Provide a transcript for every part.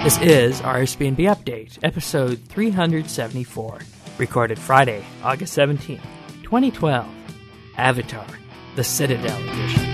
This is RSBNB Update, episode 374, recorded Friday, August 17th, 2012. Avatar, the Citadel Edition.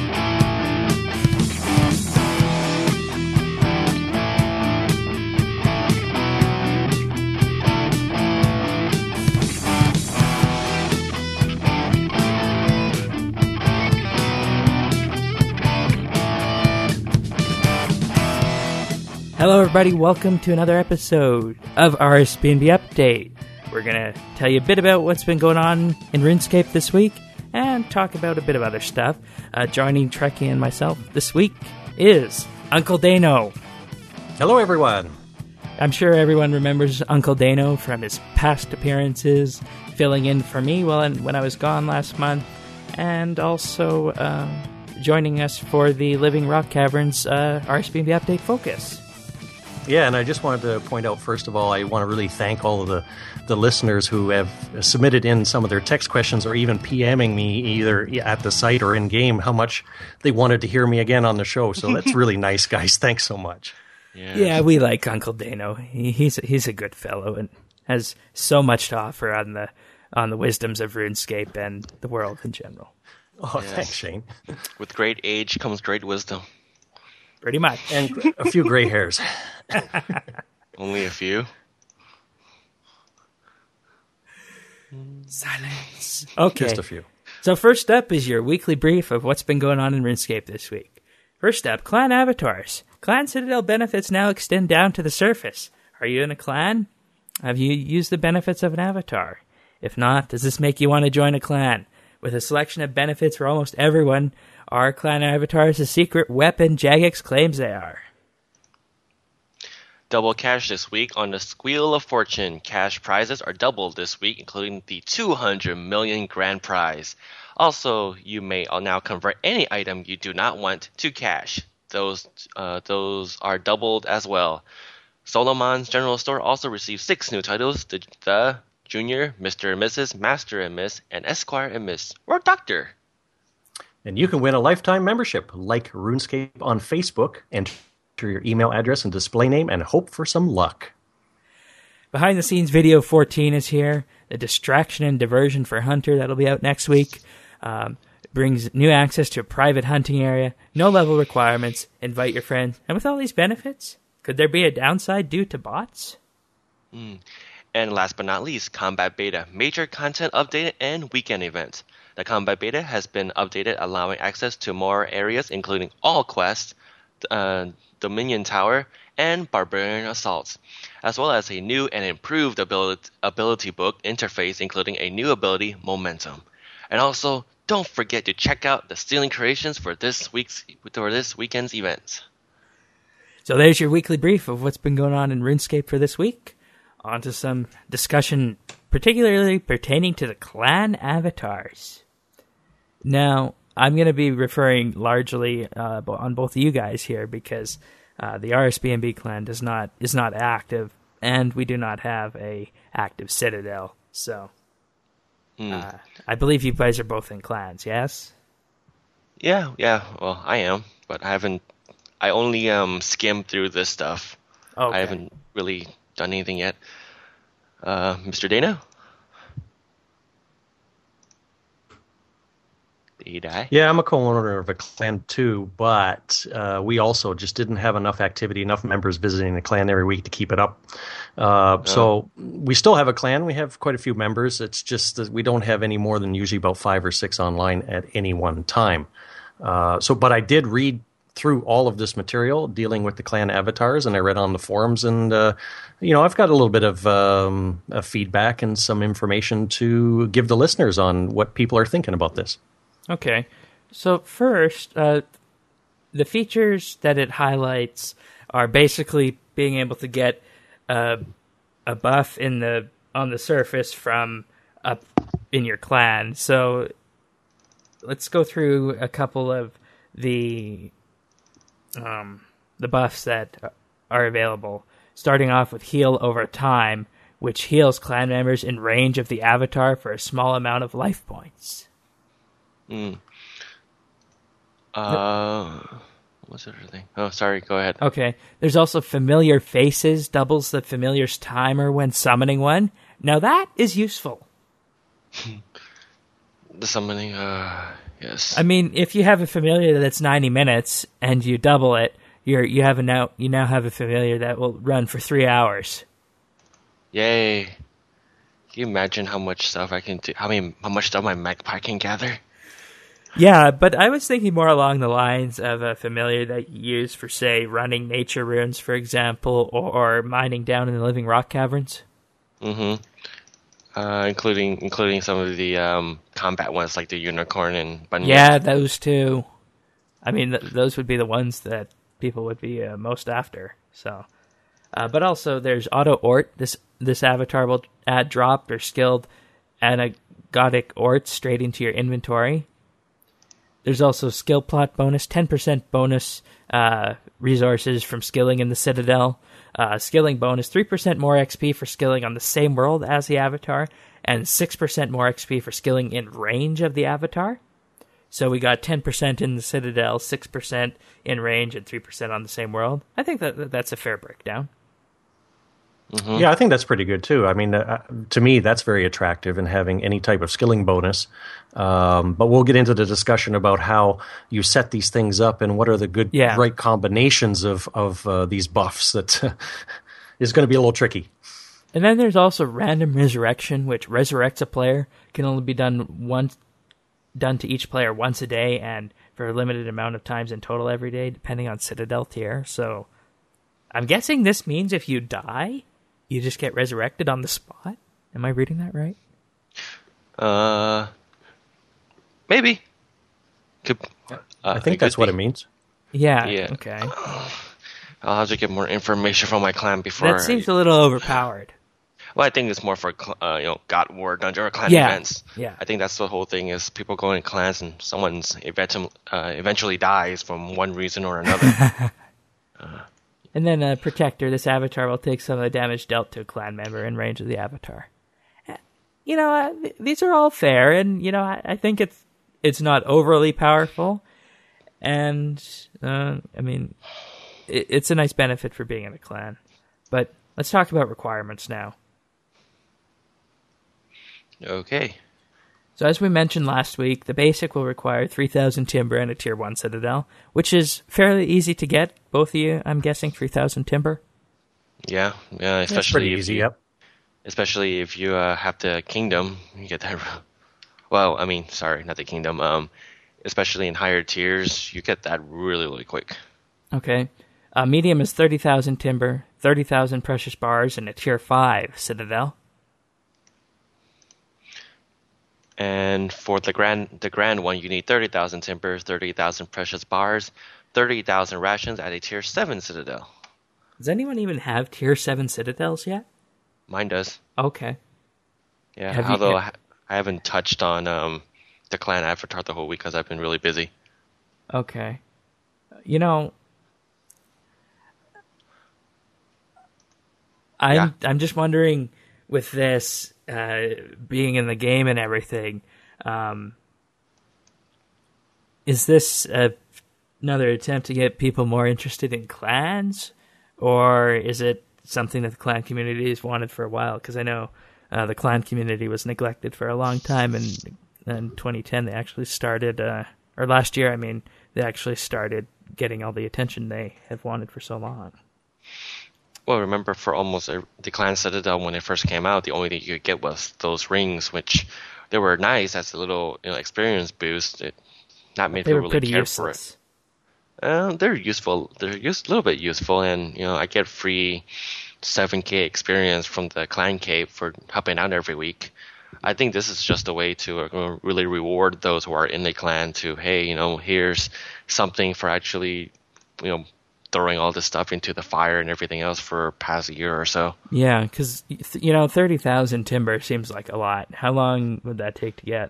Hello everybody, welcome to another episode of RSBNB Update. We're going to tell you a bit about what's been going on in RuneScape this week, and talk about a bit of other stuff. Joining Trekkie and myself this week is Uncle Dano. Hello everyone. I'm sure everyone remembers Uncle Dano from his past appearances, filling in for me when I was gone last month, and also joining us for the Living Rock Caverns RSBNB Update Focus. Yeah, and I just wanted to point out, first of all, I want to really thank all of the listeners who have submitted in some of their text questions or even PMing me either at the site or in-game how much they wanted to hear me again on the show. So that's really nice, guys. Thanks so much. Yeah, we like Uncle Dano. He's a good fellow and has so much to offer on the wisdoms of RuneScape and the world in general. Oh, yes. Thanks, Shane. With great age comes great wisdom. Pretty much. And a few gray hairs. Only a few. Silence. Okay. Just a few. So first up is your weekly brief of what's been going on in RuneScape this week. First up, clan avatars. Clan Citadel benefits now extend down to the surface. Are you in a clan? Have you used the benefits of an avatar? If not, does this make you want to join a clan? With a selection of benefits for almost everyone, are clan avatars a secret weapon Jagex claims they are? Double cash this week on the Squeal of Fortune. Cash prizes are doubled this week, including the 200 million grand prize. Also, you may now convert any item you do not want to cash. Those are doubled as well. Solomon's General Store also received 6 new titles: the Junior, Mr. and Mrs., Master and Miss, and Esquire and Miss, or Doctor. And you can win a lifetime membership, like RuneScape on Facebook, enter your email address and display name, and hope for some luck. Behind the scenes video 14 is here. The distraction and diversion for Hunter, that'll be out next week. Brings new access to a private hunting area, no level requirements, invite your friends. And with all these benefits, could there be a downside due to bots? And last but not least, Combat Beta, major content update and weekend events. The Combat Beta has been updated, allowing access to more areas, including all quests, Dominion Tower, and Barbarian Assaults, as well as a new and improved ability book interface, including a new ability, Momentum. And also, don't forget to check out the Stealing Creations for this weekend's events. So there's your weekly brief of what's been going on in RuneScape for this week. On to some discussion particularly pertaining to the clan avatars. Now, I'm going to be referring largely on both of you guys here because the RSBNB clan is not active, and we do not have a active Citadel. So, I believe you guys are both in clans, yes? Yeah. Well, I am, but I only skimmed through this stuff. Okay. I haven't really done anything yet. Mr. Dana? Did he die? Yeah, I'm a co-owner of a clan too, but we also just didn't have enough activity, enough members visiting the clan every week to keep it up. So we still have a clan. We have quite a few members. It's just that we don't have any more than usually about 5 or 6 online at any one time. But I did read through all of this material dealing with the clan avatars, and I read on the forums, and I've got a little bit of feedback and some information to give the listeners on what people are thinking about this. Okay, so first, the features that it highlights are basically being able to get a buff on the surface from up in your clan. So let's go through a couple of the buffs that are available, starting off with Heal Over Time, which heals clan members in range of the avatar for a small amount of life points. What's the other thing? Oh, sorry. Go ahead. Okay. There's also familiar faces, doubles the familiar's timer when summoning one. Now that is useful. The summoning, yes. I mean, if you have a familiar that's 90 minutes and you double it, you now have a familiar that will run for 3 hours. Yay. Can you imagine how much stuff I can do? How much stuff my magpie can gather? Yeah, but I was thinking more along the lines of a familiar that you use for, say, running nature runes, for example, or mining down in the living rock caverns. Mm-hmm. Including some of the combat ones like the unicorn and bunny. Yeah, those two. I mean, those would be the ones that people would be most after. So, but also there's Auto Ort. This avatar will add dropped or skilled anagodic orts straight into your inventory. There's also skill plot bonus, 10% bonus resources from skilling in the Citadel. Skilling bonus, 3% more XP for skilling on the same world as the avatar, and 6% more XP for skilling in range of the avatar. So we got 10% in the Citadel, 6% in range, and 3% on the same world. I think that's a fair breakdown. Mm-hmm. Yeah, I think that's pretty good too. I mean, to me, that's very attractive in having any type of skilling bonus. But we'll get into the discussion about how you set these things up and what are the good, right combinations of these buffs. That is going to be a little tricky. And then there's also random resurrection, which resurrects a player. Can only be done to each player once a day and for a limited amount of times in total every day, depending on Citadel tier. So I'm guessing this means if you die, you just get resurrected on the spot? Am I reading that right? Maybe. I think that's what it means. Yeah. Okay. I'll have to get more information from my clan before. That seems a little overpowered. Well, I think it's more for God War Dungeon or clan events. Yeah. I think that's the whole thing is people go in clans and someone's eventually dies from one reason or another. And then Protector, this avatar will take some of the damage dealt to a clan member in range of the avatar. These are all fair, and I think it's not overly powerful, and I mean, it's a nice benefit for being in a clan. But let's talk about requirements now. Okay. So as we mentioned last week, the basic will require 3,000 timber and a tier 1 Citadel, which is fairly easy to get. Both of you, I'm guessing, 3,000 timber? Yeah, especially pretty easy, yep. Especially if you have the kingdom, you get that. Well, I mean, sorry, not the kingdom. Especially in higher tiers, you get that really, really quick. Okay. Medium is 30,000 timber, 30,000 precious bars, and a tier 5 Citadel. And for the grand one, you need 30,000 timber, 30,000 precious bars, 30,000 rations at a tier 7 Citadel. Does anyone even have tier 7 Citadels yet? Mine does. Okay. Yeah, although I haven't touched on the clan avatar the whole week because I've been really busy. Okay. I'm just wondering, with this being in the game and everything, is this another attempt to get people more interested in clans, or is it something that the clan community has wanted for a while? Because I know the clan community was neglected for a long time, and in 2010 they actually started, or last year, I mean, they actually started getting all the attention they have wanted for so long. Well, remember, for almost the Clan Citadel, when it first came out, the only thing you could get was those rings, which they were nice as a little experience boost. Not many people really cared for it. They're useful. They're a little bit useful, and I get free 7K experience from the Clan Cape for helping out every week. I think this is just a way to really reward those who are in the clan to, hey, here's something for actually, throwing all this stuff into the fire and everything else for past a year or so. Yeah, because 30,000 timber seems like a lot. How long would that take to get?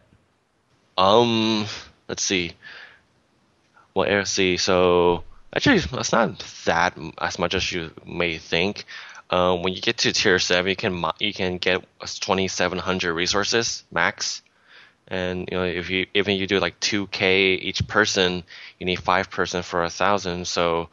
Let's see. Well, let's see. So actually, it's not that as much as you may think. When you get to tier 7, you can get 2,700 resources max, And if you do like 2K each person, you need 5 person for 1,000. So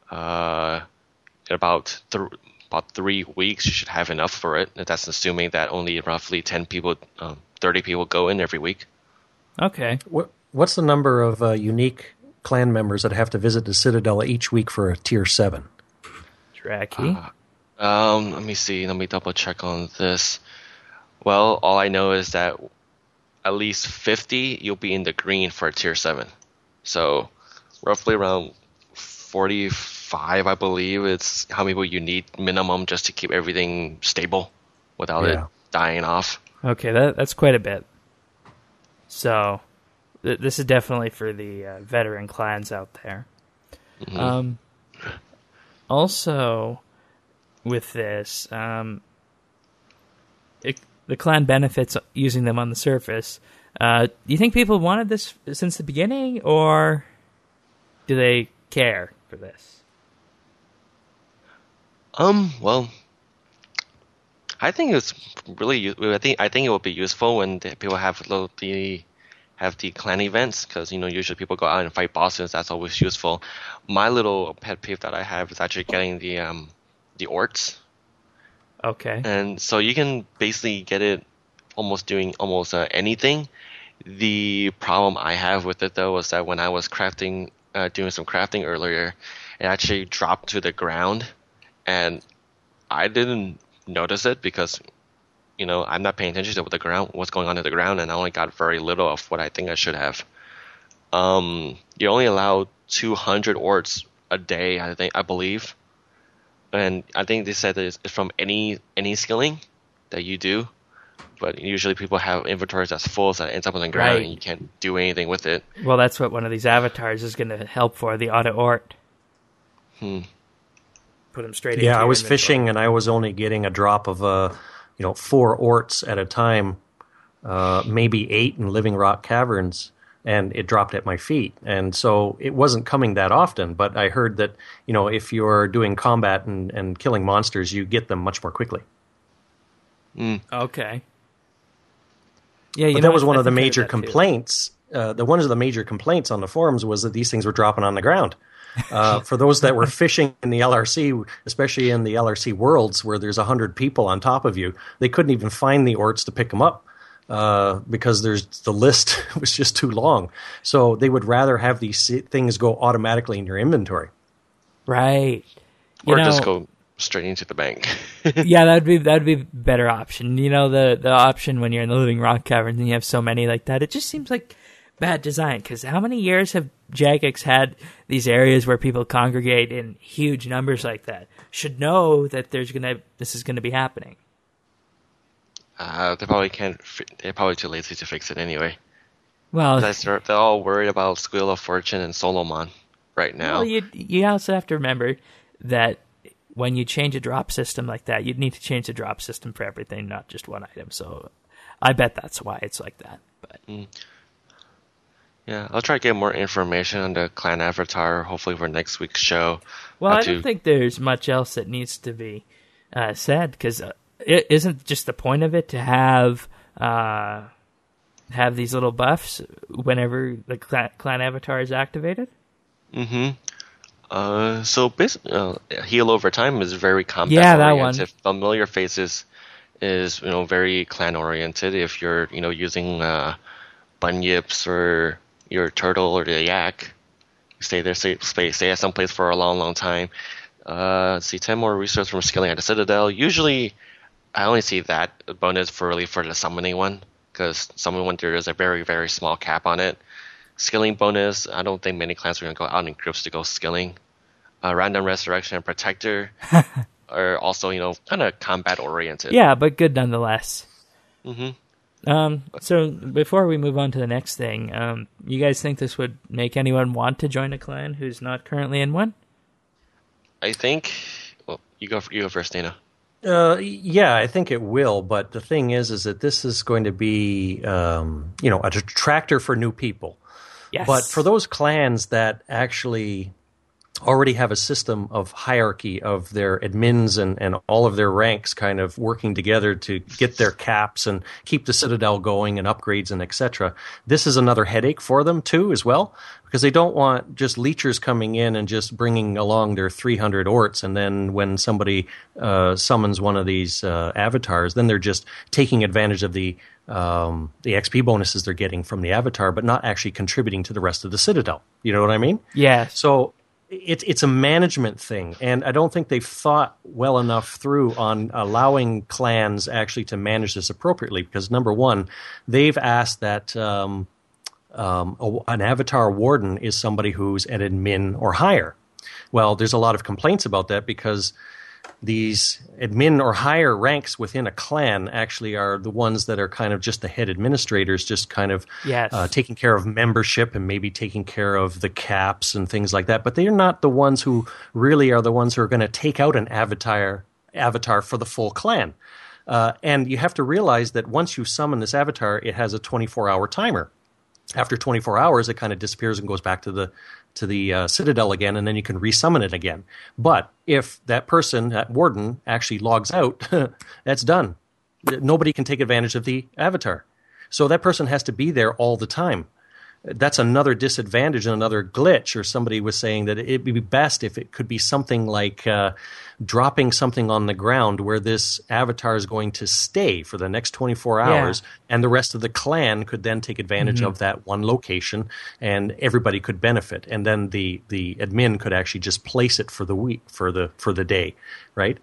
about 3 weeks, you should have enough for it. That's assuming that only roughly 10 people, 30 people go in every week. Okay. What's the number of unique clan members that have to visit the Citadel each week for a tier 7? Tracky. Let me see. Let me double check on this. Well, all I know is that at least 50, you'll be in the green for a tier 7. So roughly around 45, I believe, it's how many people you need minimum just to keep everything stable without it dying off. Okay, that's quite a bit. So this is definitely for the veteran clans out there. Mm-hmm. Also, with this, the clan benefits using them on the surface. Do you think people wanted this since the beginning, or do they care for this? Well, I think it's really. I think it will be useful when people have the clan events, because usually people go out and fight bosses. That's always useful. My little pet peeve that I have is actually getting the orts. Okay. And so you can basically get it doing almost anything. The problem I have with it though was that when I was doing some crafting earlier, it actually dropped to the ground, and I didn't notice it because I'm not paying attention to what's going on in the ground, and I only got very little of what I think I should have. You only allow 200 orts a day, I believe, and I think they said that it's from any skilling that you do, but usually people have inventories that's full, so it ends up on the ground, and you can't do anything with it. Well, that's what one of these avatars is going to help for, the auto ort. Hmm. Put them straight into I was inventory. fishing, and I was only getting a drop of 4 orts at a time, maybe 8 in Living Rock Caverns, and it dropped at my feet. And so it wasn't coming that often, but I heard that, if you're doing combat and killing monsters, you get them much more quickly. Okay. Yeah, but that was one of the major complaints. One of the major complaints on the forums was that these things were dropping on the ground. For those that were fishing in the LRC, especially in the LRC worlds where there's 100 people on top of you, they couldn't even find the orts to pick them up because the list was just too long. So they would rather have these things go automatically in your inventory. Right. Or just go straight into the bank. Yeah, that'd be a better option. The option when you're in the Living Rock Caverns and you have so many like that, it just seems like bad design, because how many years have Jagex had these areas where people congregate in huge numbers like that? Should know that this is gonna be happening. They probably can't. They're probably too lazy to fix it anyway. Well, they're all worried about Squeal of Fortune and Solomon right now. Well, you also have to remember that when you change a drop system like that, you'd need to change the drop system for everything, not just one item. So I bet that's why it's like that. But. Yeah, I'll try to get more information on the clan avatar, hopefully for next week's show. Well, I don't think there's much else that needs to be said, because it isn't just the point of it to have these little buffs whenever the clan avatar is activated? Mm-hmm. So basically, heal over time is very combat oriented. Familiar faces is very clan oriented. If you're using bunyips or your turtle or the yak, you stay there, stay at some place for a long time. See 10 more resources from skilling at the Citadel. Usually, I only see that bonus for the summoning one, because summoning one there is a very, very small cap on it. Skilling bonus, I don't think many clans are going to go out in groups to go skilling. Random Resurrection and Protector are also, kind of combat oriented. Yeah, but good nonetheless. Mm-hmm. So before we move on to the next thing, you guys think this would make anyone want to join a clan who's not currently in one? I think. Well, you go first, Dana. Yeah, I think it will. But the thing is that this is going to be, a detractor for new people. Yes. But for those clans that actually already have a system of hierarchy of their admins and all of their ranks kind of working together to get their caps and keep the Citadel going and upgrades and etc. This is another headache for them too as well, because they don't want just leechers coming in and just bringing along their 300 orts, and then when somebody summons one of these avatars, then they're just taking advantage of the XP bonuses they're getting from the avatar, but not actually contributing to the rest of the Citadel. You know what I mean? Yeah. So it's a management thing, and I don't think they've thought well enough through on allowing clans actually to manage this appropriately, because number one, they've asked that an avatar warden is somebody who's an admin or higher. Well, there's a lot of complaints about that, because these admin or higher ranks within a clan actually are the ones that are kind of just the head administrators, just kind of taking care of membership and maybe taking care of the caps and things like that. But they are not the ones who really are the ones who are going to take out an avatar for the full clan. And you have to realize that once you summon this avatar, it has a 24-hour timer. After 24 hours, it kind of disappears and goes back to the Citadel again, and then you can resummon it again. But if that person, that warden, actually logs out, that's done. Nobody can take advantage of the avatar. So that person has to be there all the time. That's another disadvantage and another glitch. Or somebody was saying that it would be best if it could be something like dropping something on the ground where this avatar is going to stay for the next 24 hours, and the rest of the clan could then take advantage of that one location, and everybody could benefit. And then the admin could actually just place it for the week, for the day, right?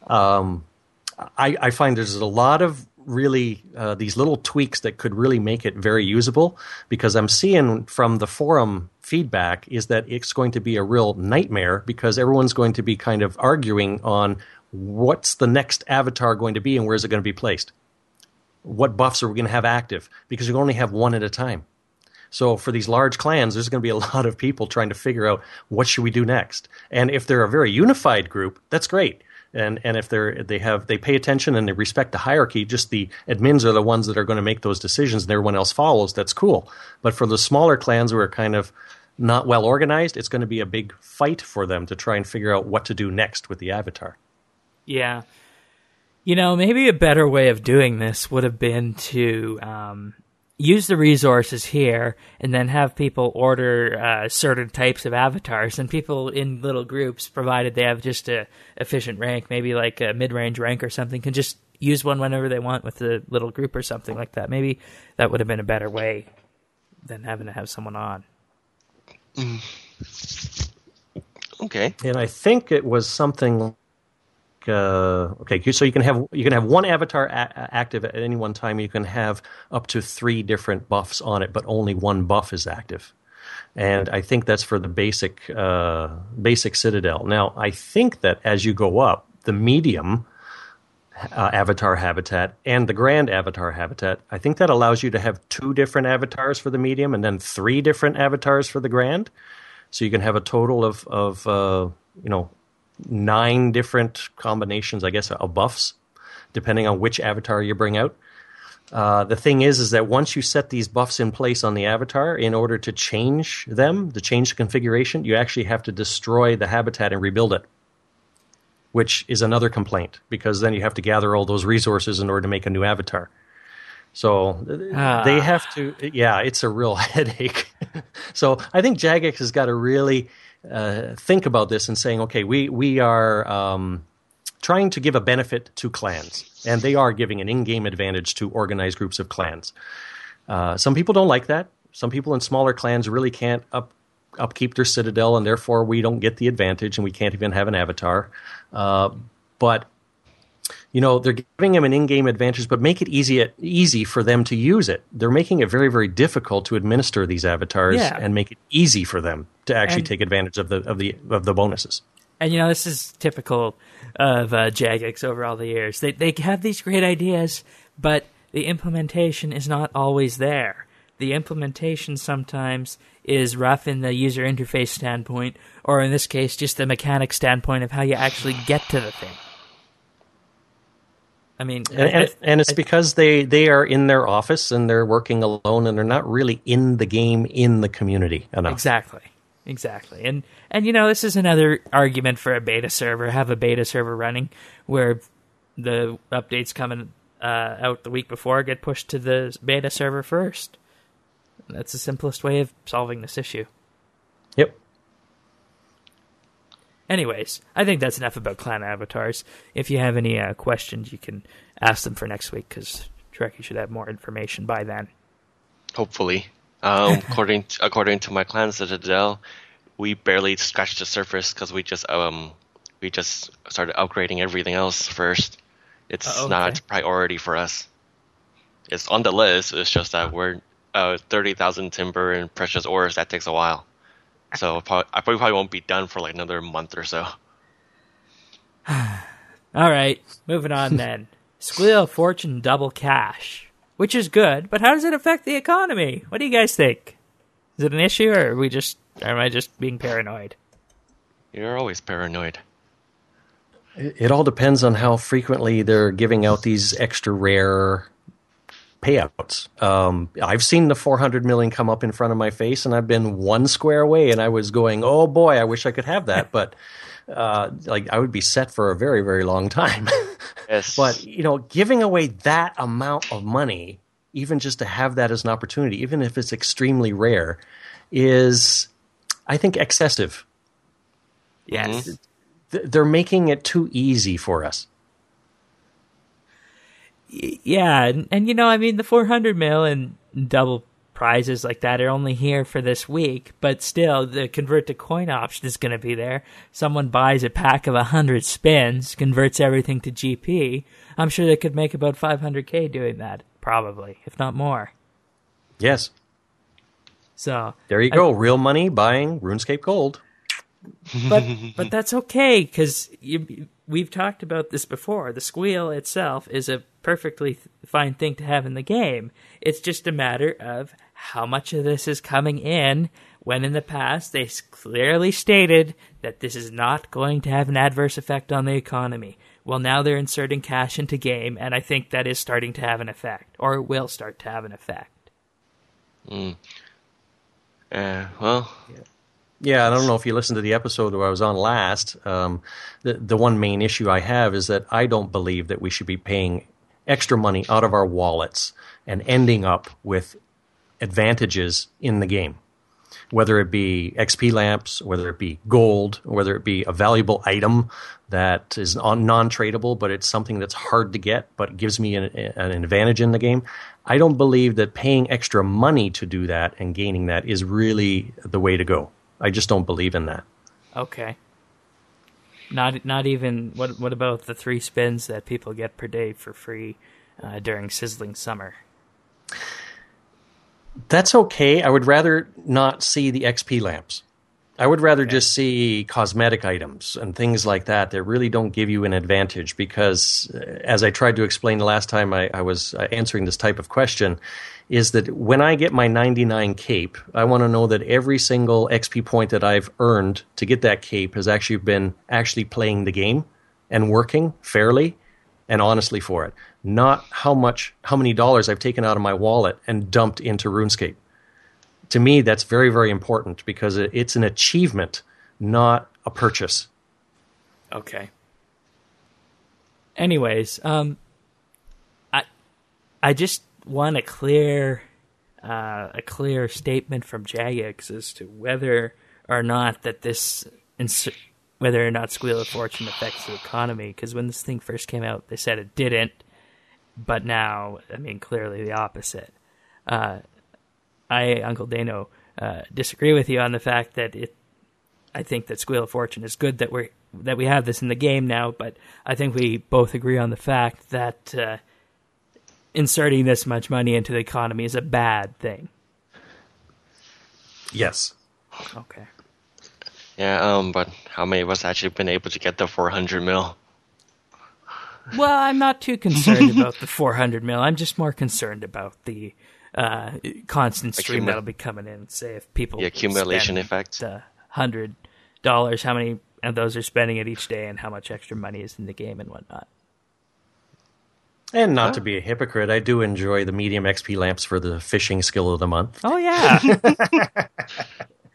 I find there's a lot of really these little tweaks that could really make it very usable, because I'm seeing from the forum feedback is that it's going to be a real nightmare, because everyone's going to be kind of arguing on what's the next avatar going to be and where's it going to be placed. What buffs are we going to have active? Because you only have one at a time. So for these large clans, there's going to be a lot of people trying to figure out what should we do next. And if they're a very unified group, that's great. And if they pay attention and they respect the hierarchy, just the admins are the ones that are going to make those decisions and everyone else follows, that's cool. But for the smaller clans who are kind of not well organized, it's going to be a big fight for them to try and figure out what to do next with the avatar. Yeah. You know, maybe a better way of doing this would have been to use the resources here and then have people order certain types of avatars, and people in little groups, provided they have just a efficient rank, maybe like a mid-range rank or something, can just use one whenever they want with a little group or something like that. Maybe that would have been a better way than having to have someone on. Okay. And I think it was something okay, so you can have one avatar active at any one time. You can have up to 3 different buffs on it, but only one buff is active. And I think that's for the basic Citadel. Now, I think that as you go up, the medium avatar habitat and the grand avatar habitat, I think that allows you to have 2 different avatars for the medium and then 3 different avatars for the grand. So you can have a total of 9 different combinations, I guess, of buffs, depending on which avatar you bring out. The thing is that once you set these buffs in place on the avatar, in order to change them, to change the configuration, you actually have to destroy the habitat and rebuild it, which is another complaint, because then you have to gather all those resources in order to make a new avatar. So they have to, it's a real headache. So I think Jagex has got to really think about this and saying, okay, we are trying to give a benefit to clans, and they are giving an in-game advantage to organized groups of clans. Some people don't like that. Some people in smaller clans really can't upkeep their Citadel, and therefore we don't get the advantage, and we can't even have an avatar. But they're giving them an in-game advantage, but make it easy for them to use it. They're making it very, very difficult to administer these avatars and make it easy for them to actually take advantage of the bonuses. And this is typical of Jagex over all the years. They have these great ideas, but the implementation is not always there. The implementation sometimes is rough in the user interface standpoint, or in this case, just the mechanic standpoint of how you actually get to the thing. I mean, and it's because they are in their office and they're working alone and they're not really in the game, in the community enough. Exactly. Exactly. And this is another argument for a beta server. Have a beta server running where the updates coming out the week before get pushed to the beta server first. That's the simplest way of solving this issue. Yep. Anyways, I think that's enough about clan avatars. If you have any questions, you can ask them for next week, because Trek, should have more information by then. Hopefully. According to my clan Citadel, we barely scratched the surface because we just started upgrading everything else first. It's not a priority for us. It's on the list. It's just that we're 30,000 timber and precious ores. That takes a while. So I probably won't be done for like another month or so. All right, moving on then. Squeal of Fortune double cash, which is good, but how does it affect the economy? What do you guys think? Is it an issue, or am I just being paranoid? You're always paranoid. It all depends on how frequently they're giving out these extra rare payouts. I've seen the 400 million come up in front of my face, and I've been one square away, and I was going, oh boy, I wish I could have that. But I would be set for a very, very long time. Yes. But, giving away that amount of money, even just to have that as an opportunity, even if it's extremely rare, is, I think, excessive. Yes. Mm-hmm. They're making it too easy for us. Yeah, and the 400 mil and double prizes like that are only here for this week, but still, the convert to coin option is going to be there. Someone buys a pack of 100 spins, converts everything to GP. I'm sure they could make about 500k doing that, probably, if not more. Yes. So there you go, real money buying RuneScape Gold. But that's okay, because we've talked about this before. The squeal itself is a perfectly fine thing to have in the game. It's just a matter of how much of this is coming in, when in the past they clearly stated that this is not going to have an adverse effect on the economy. Well, now they're inserting cash into game, and I think that is starting to have an effect, or will start to have an effect. Well... Yeah, I don't know if you listened to the episode where I was on last. The one main issue I have is that I don't believe that we should be paying extra money out of our wallets and ending up with advantages in the game. Whether it be XP lamps, whether it be gold, whether it be a valuable item that is non-tradable, but it's something that's hard to get, but gives me an advantage in the game. I don't believe that paying extra money to do that and gaining that is really the way to go. I just don't believe in that. Okay. Not even. What about the 3 spins that people get per day for free during Sizzling Summer? That's okay. I would rather not see the XP lamps. I would rather just see cosmetic items and things like that really don't give you an advantage, because as I tried to explain the last time I was answering this type of question, is that when I get my 99 cape, I want to know that every single XP point that I've earned to get that cape has actually been playing the game and working fairly and honestly for it. Not how many dollars I've taken out of my wallet and dumped into RuneScape. To me, that's very, very important, because it's an achievement, not a purchase. Okay. Anyways, I just want a clear statement from Jagex as to whether or not Squeal of Fortune affects the economy. Because when this thing first came out, they said it didn't, but now, clearly the opposite. I, Uncle Dano, disagree with you on the fact that I think that Squeal of Fortune is good that we have this in the game now, but I think we both agree on the fact that inserting this much money into the economy is a bad thing. Yes. Okay. Yeah, but how many of us actually been able to get the 400 mil? Well, I'm not too concerned about the 400 mil. I'm just more concerned about the constant stream that'll be coming in. Say if people the accumulation effect, $100, how many of those are spending it each day, and how much extra money is in the game and whatnot. And not to be a hypocrite, I do enjoy the medium XP lamps for the fishing skill of the month. Oh yeah.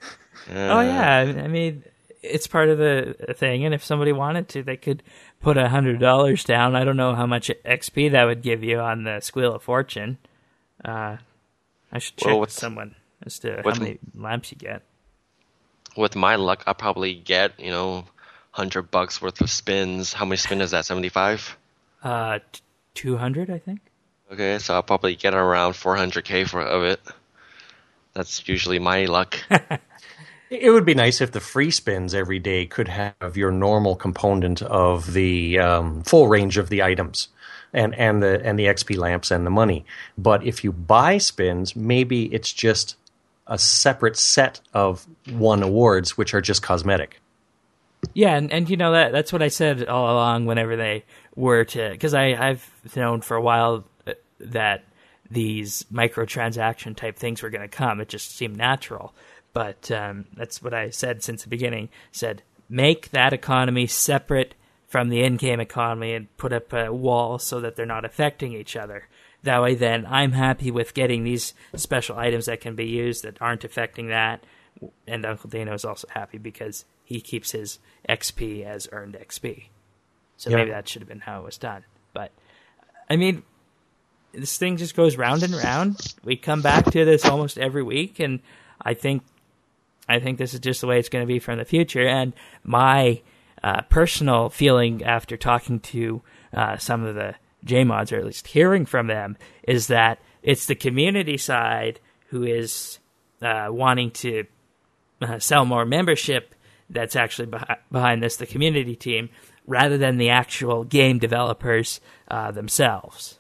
Oh yeah, I mean, it's part of the thing, and if somebody wanted to, they could put $100 down. I don't know how much XP that would give you on the Squeal of Fortune. I should check with someone as to how many lamps you get. With my luck, I'll probably get, $100 worth of spins. How many spins is that? 75? 200, I think. Okay, so I'll probably get around 400k of it. That's usually my luck. It would be nice if the free spins every day could have your normal component of the full range of the items and the XP lamps and the money. But if you buy spins, maybe it's just a separate set of one awards, which are just cosmetic. Yeah, and that's what I said all along whenever they were to, because I've known for a while that these microtransaction type things were going to come. It just seemed natural. But that's what I said since the beginning. Said, make that economy separate from the in-game economy and put up a wall so that they're not affecting each other. That way then I'm happy with getting these special items that can be used that aren't affecting that. And Uncle Dano is also happy because he keeps his XP as earned XP. So maybe that should have been how it was done. But, I mean, this thing just goes round and round. We come back to this almost every week, and I think this is just the way it's going to be from the future. And my personal feeling after talking to some of the JMods, or at least hearing from them, is that it's the community side who is wanting to sell more membership that's actually behind this, the community team, rather than the actual game developers themselves.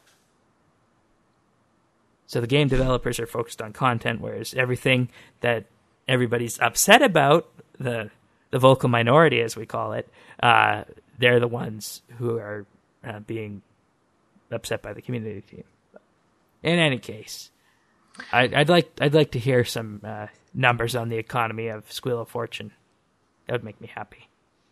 So the game developers are focused on content, whereas everything that everybody's upset about, the vocal minority, as we call it, they're the ones who are being upset by the community team. In any case, I'd like to hear some numbers on the economy of Squeal of Fortune. That would make me happy.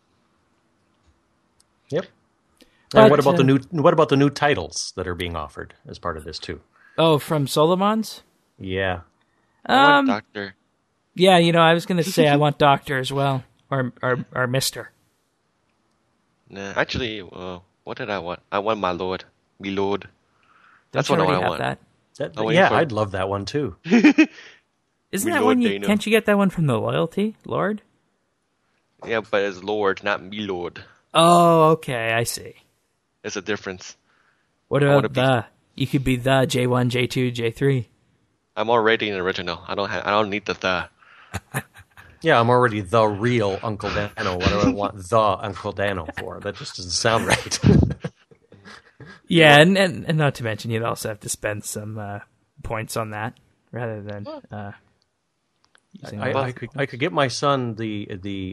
Yep. And what about the new titles that are being offered as part of this too? Oh, from Solomons? Yeah. I want Doctor. Yeah, I was going to say I want Doctor as well, or Mister. Nah, actually, what did I want? I want my Lord. Me Lord. That's Don't what you I already want. That? Yeah, I'd love that one too. Isn't Me that Lord one? Dano. Can't you get that one from the loyalty, Lord? Yeah, but it's Lord, not me Lord. Oh, okay, I see. There's a difference. What about the? You could be the J1, J2, J3. I'm already an original. I don't need the. Yeah, I'm already the real Uncle Dano. What do I want the Uncle Dano for? That just doesn't sound right. Yeah, and not to mention you'd also have to spend some points on that rather than using. I could get my son the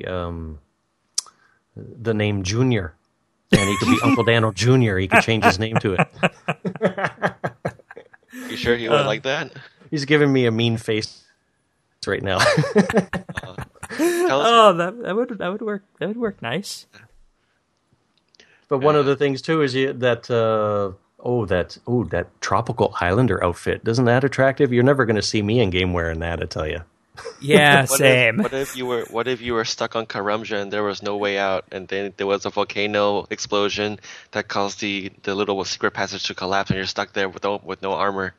name Junior, and he could be Uncle Dano Junior. He could change his name to it. You sure he would like that? He's giving me a mean face right now. That would work. That would work nice. But one of the things too is that tropical islander outfit. Isn't that attractive? You're never going to see me in game wearing that, I tell you. Yeah, same. What if you were stuck on Karamja and there was no way out, and then there was a volcano explosion that caused the little secret passage to collapse, and you're stuck there with no armor?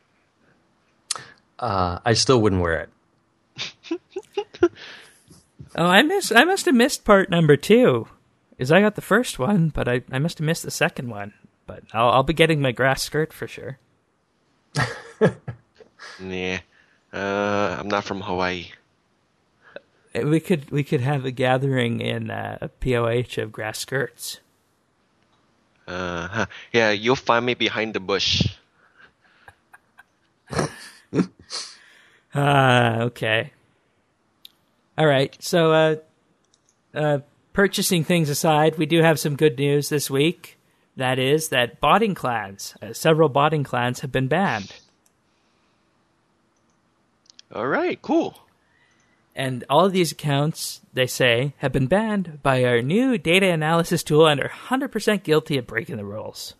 I still wouldn't wear it. Oh, I must have missed part number 2. Is I got the first one, but I must have missed the second one. But I'll be getting my grass skirt for sure. Nah, I'm not from Hawaii. We could have a gathering in a POH of grass skirts. Yeah, you'll find me behind the bush. Okay. All right. So, purchasing things aside, we do have some good news this week. That is that botting clans, several botting clans have been banned. All right, cool. And all of these accounts, they say, have been banned by our new data analysis tool and are 100% guilty of breaking the rules.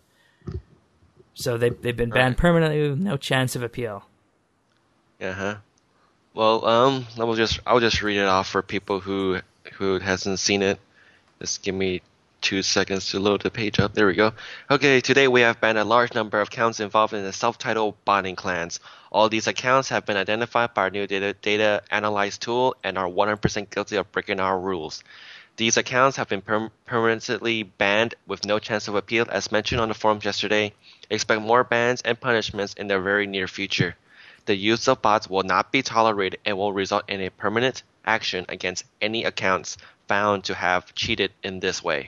So they've been banned permanently with no chance of appeal. Uh-huh. Well, I'll just read it off for people who hasn't seen it. Just give me 2 seconds to load the page up. There we go. Okay, today we have banned a large number of accounts involved in the self-titled botting clans. All these accounts have been identified by our new data analyze tool and are 100% guilty of breaking our rules. These accounts have been permanently banned with no chance of appeal, as mentioned on the forums yesterday. Expect more bans and punishments in the very near future. The use of bots will not be tolerated and will result in a permanent action against any accounts found to have cheated in this way.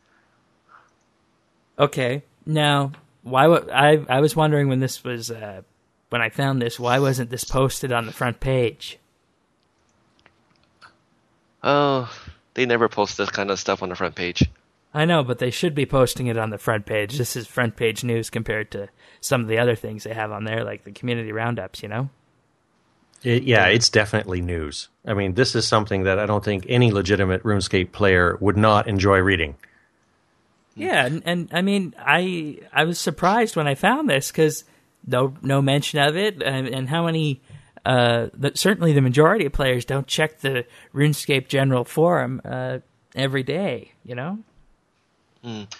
Okay, now I was wondering when this was when I found this, why wasn't this posted on the front page? Oh, they never post this kind of stuff on the front page. I know, but they should be posting it on the front page. This is front page news compared to some of the other things they have on there, like the community roundups, you know? It's definitely news. I mean, this is something that I don't think any legitimate RuneScape player would not enjoy reading. Yeah, and I mean, I was surprised when I found this because no mention of it, and how many... certainly the majority of players don't check the RuneScape general forum every day, you know? Mm.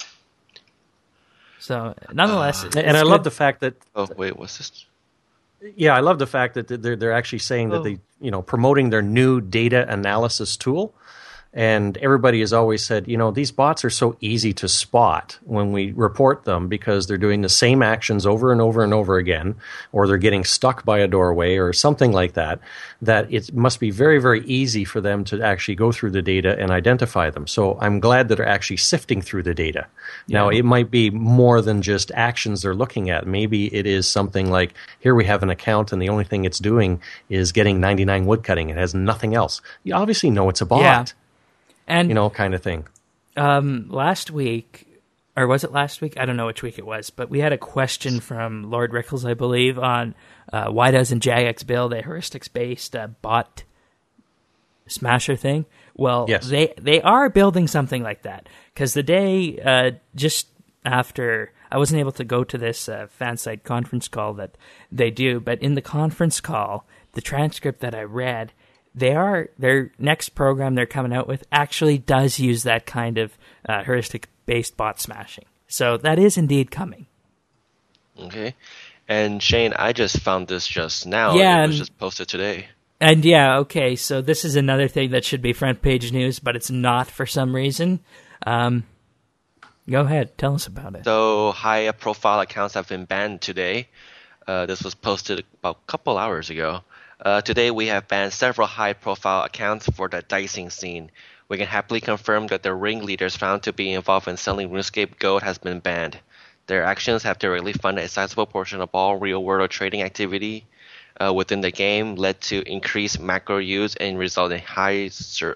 So, nonetheless, and I love the fact that... Oh, wait, what's this? Yeah, I love the fact that they're actually saying that they, promoting their new data analysis tool. And everybody has always said, these bots are so easy to spot when we report them because they're doing the same actions over and over and over again, or they're getting stuck by a doorway or something like that, that it must be very, very easy for them to actually go through the data and identify them. So I'm glad that they're actually sifting through the data. Yeah. Now, it might be more than just actions they're looking at. Maybe it is something like, here we have an account and the only thing it's doing is getting 99 woodcutting. It has nothing else. You obviously know it's a bot. Yeah. And, kind of thing. Last week, or was it last week? I don't know which week it was, but we had a question from Lord Rickles, I believe, on why doesn't Jagex build a heuristics-based bot smasher thing? Well, yes. They are building something like that, because the day just after, I wasn't able to go to this fansite conference call that they do, but in the conference call, the transcript that I read, their next program they're coming out with actually does use that kind of heuristic-based bot smashing. So that is indeed coming. Okay. And Shane, I just found this just now. Yeah, it was just posted today. And yeah, okay, so this is another thing that should be front page news, but it's not for some reason. Go ahead, tell us about it. So high-profile accounts have been banned today. This was posted about a couple hours ago. Today, we have banned several high-profile accounts for the dicing scene. We can happily confirm that the ringleaders found to be involved in selling RuneScape Gold has been banned. Their actions have directly funded a sizable portion of all real-world trading activity within the game, led to increased macro use, and result in high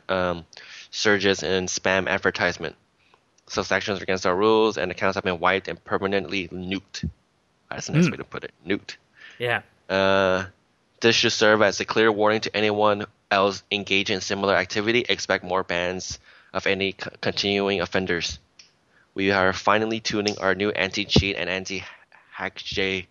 surges in spam advertisement. Such actions are against our rules, and accounts have been wiped and permanently nuked. That's a nice way to put it. Nuked. Yeah. This should serve as a clear warning to anyone else engaged in similar activity. Expect more bans of any continuing offenders. We are finally tuning our new anti-cheat and anti-hijack.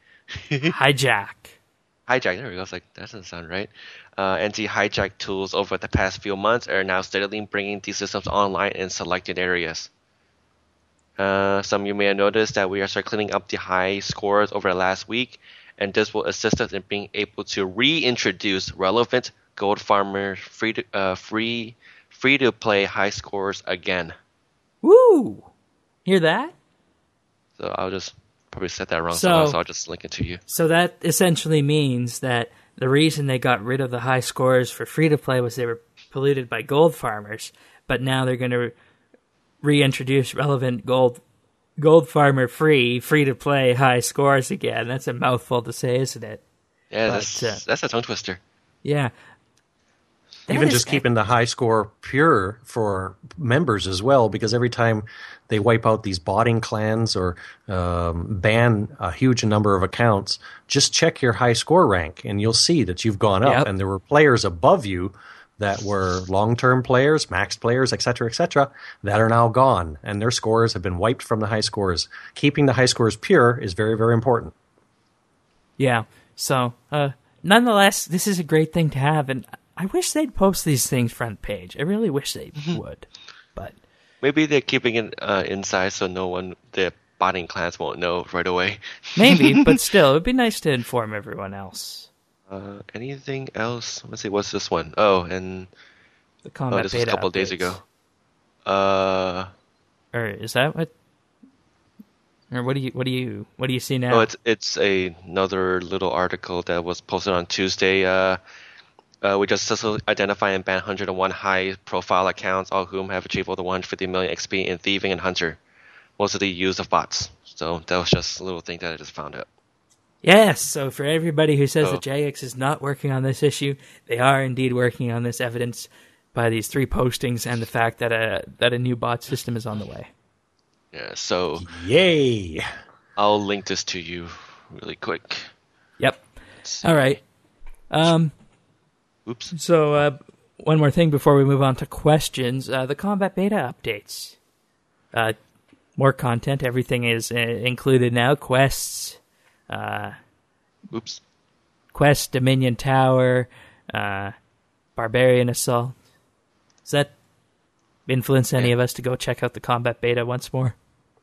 Hijack, there we go. It's like, that doesn't sound right. Anti-hijack tools over the past few months are now steadily bringing these systems online in selected areas. Some of you may have noticed that we are starting cleaning up the high scores over the last week, and this will assist us in being able to reintroduce relevant gold farmer free to play high scores again. Woo! Hear that? So I'll just probably said that wrong, so I'll just link it to you. So that essentially means that the reason they got rid of the high scores for free to play was they were polluted by gold farmers, but now they're going to reintroduce relevant gold farmer free to play high scores again. That's a mouthful to say, isn't it? Yeah, that's a tongue twister. Yeah. Even just keeping the high score pure for members as well, because every time they wipe out these botting clans or ban a huge number of accounts, just check your high score rank and you'll see that you've gone up. Yep. And there were players above you that were long-term players, maxed players, et cetera, that are now gone. And their scores have been wiped from the high scores. Keeping the high scores pure is very, very important. Yeah. So nonetheless, this is a great thing to have, and I wish they'd post these things front page. I really wish they would, but Maybe they're keeping it inside so the botting clans won't know right away. maybe. But still, it'd be nice to inform everyone else. Anything else? Let's see. What's this one? Oh, and The combat this was a beta couple of days updates. ago. Or is that what? Or what do you see now? Oh, it's another little article that was posted on Tuesday. We just successfully identify and ban 101 high-profile accounts, all of whom have achieved over 150 million XP in Thieving and Hunter, mostly use of bots. So that was just a little thing that I just found out. Yes, so for everybody who says Oh. that JX is not working on this issue, they are indeed working on this, evidence by these 3 postings and the fact that a new bot system is on the way. Yeah, so Yay! I'll link this to you really quick. Yep. All right. Oops. So one more thing before we move on to questions. The combat beta updates. More content. Everything is included now. Quests, Oops. Quest, Dominion Tower, Barbarian Assault. Does that influence any of us to go check out the combat beta once more?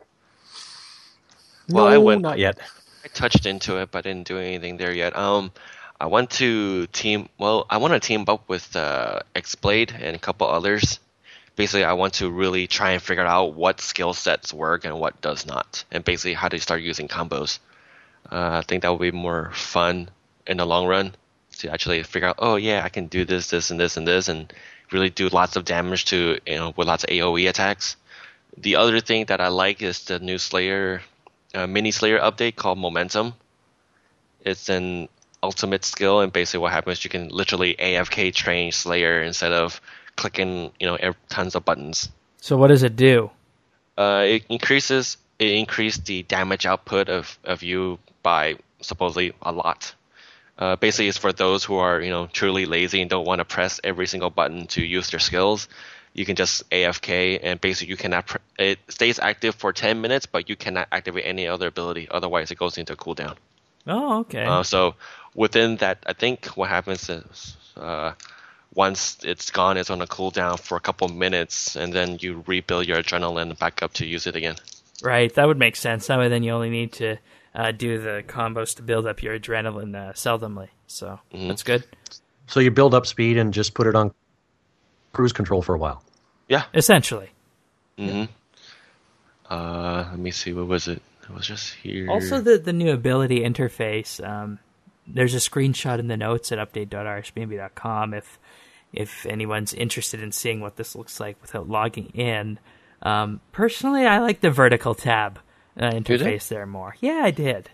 Well, No, not yet. I touched into it, but I didn't do anything there yet. I want to team up with Xblade and a couple others. Basically, I want to really try and figure out what skill sets work and what does not, and basically how to start using combos. I think that would be more fun in the long run to actually figure out, oh yeah, I can do this, this, and this, and this, and really do lots of damage to with lots of AOE attacks. The other thing that I like is the new Slayer. Mini Slayer update called Momentum. It's an ultimate skill, and basically what happens, you can literally AFK train Slayer instead of clicking, tons of buttons. So what does it do? It increased the damage output of you by supposedly a lot. Basically, it's for those who are truly lazy and don't want to press every single button to use their skills. You can just AFK, and basically you cannot. It stays active for 10 minutes, but you cannot activate any other ability. Otherwise, it goes into cooldown. Oh, okay. So within that, I think what happens is once it's gone, it's on a cooldown for a couple minutes, and then you rebuild your adrenaline back up to use it again. Right, that would make sense. That way then you only need to do the combos to build up your adrenaline seldomly. So that's good. So you build up speed and just put it on cruise control for a while. Yeah. Essentially. Mm-hmm. Let me see. What was it? It was just here. Also, the new ability interface. There's a screenshot in the notes at update.rspnb.com if anyone's interested in seeing what this looks like without logging in. Personally, I like the vertical tab interface there more. Yeah, I did.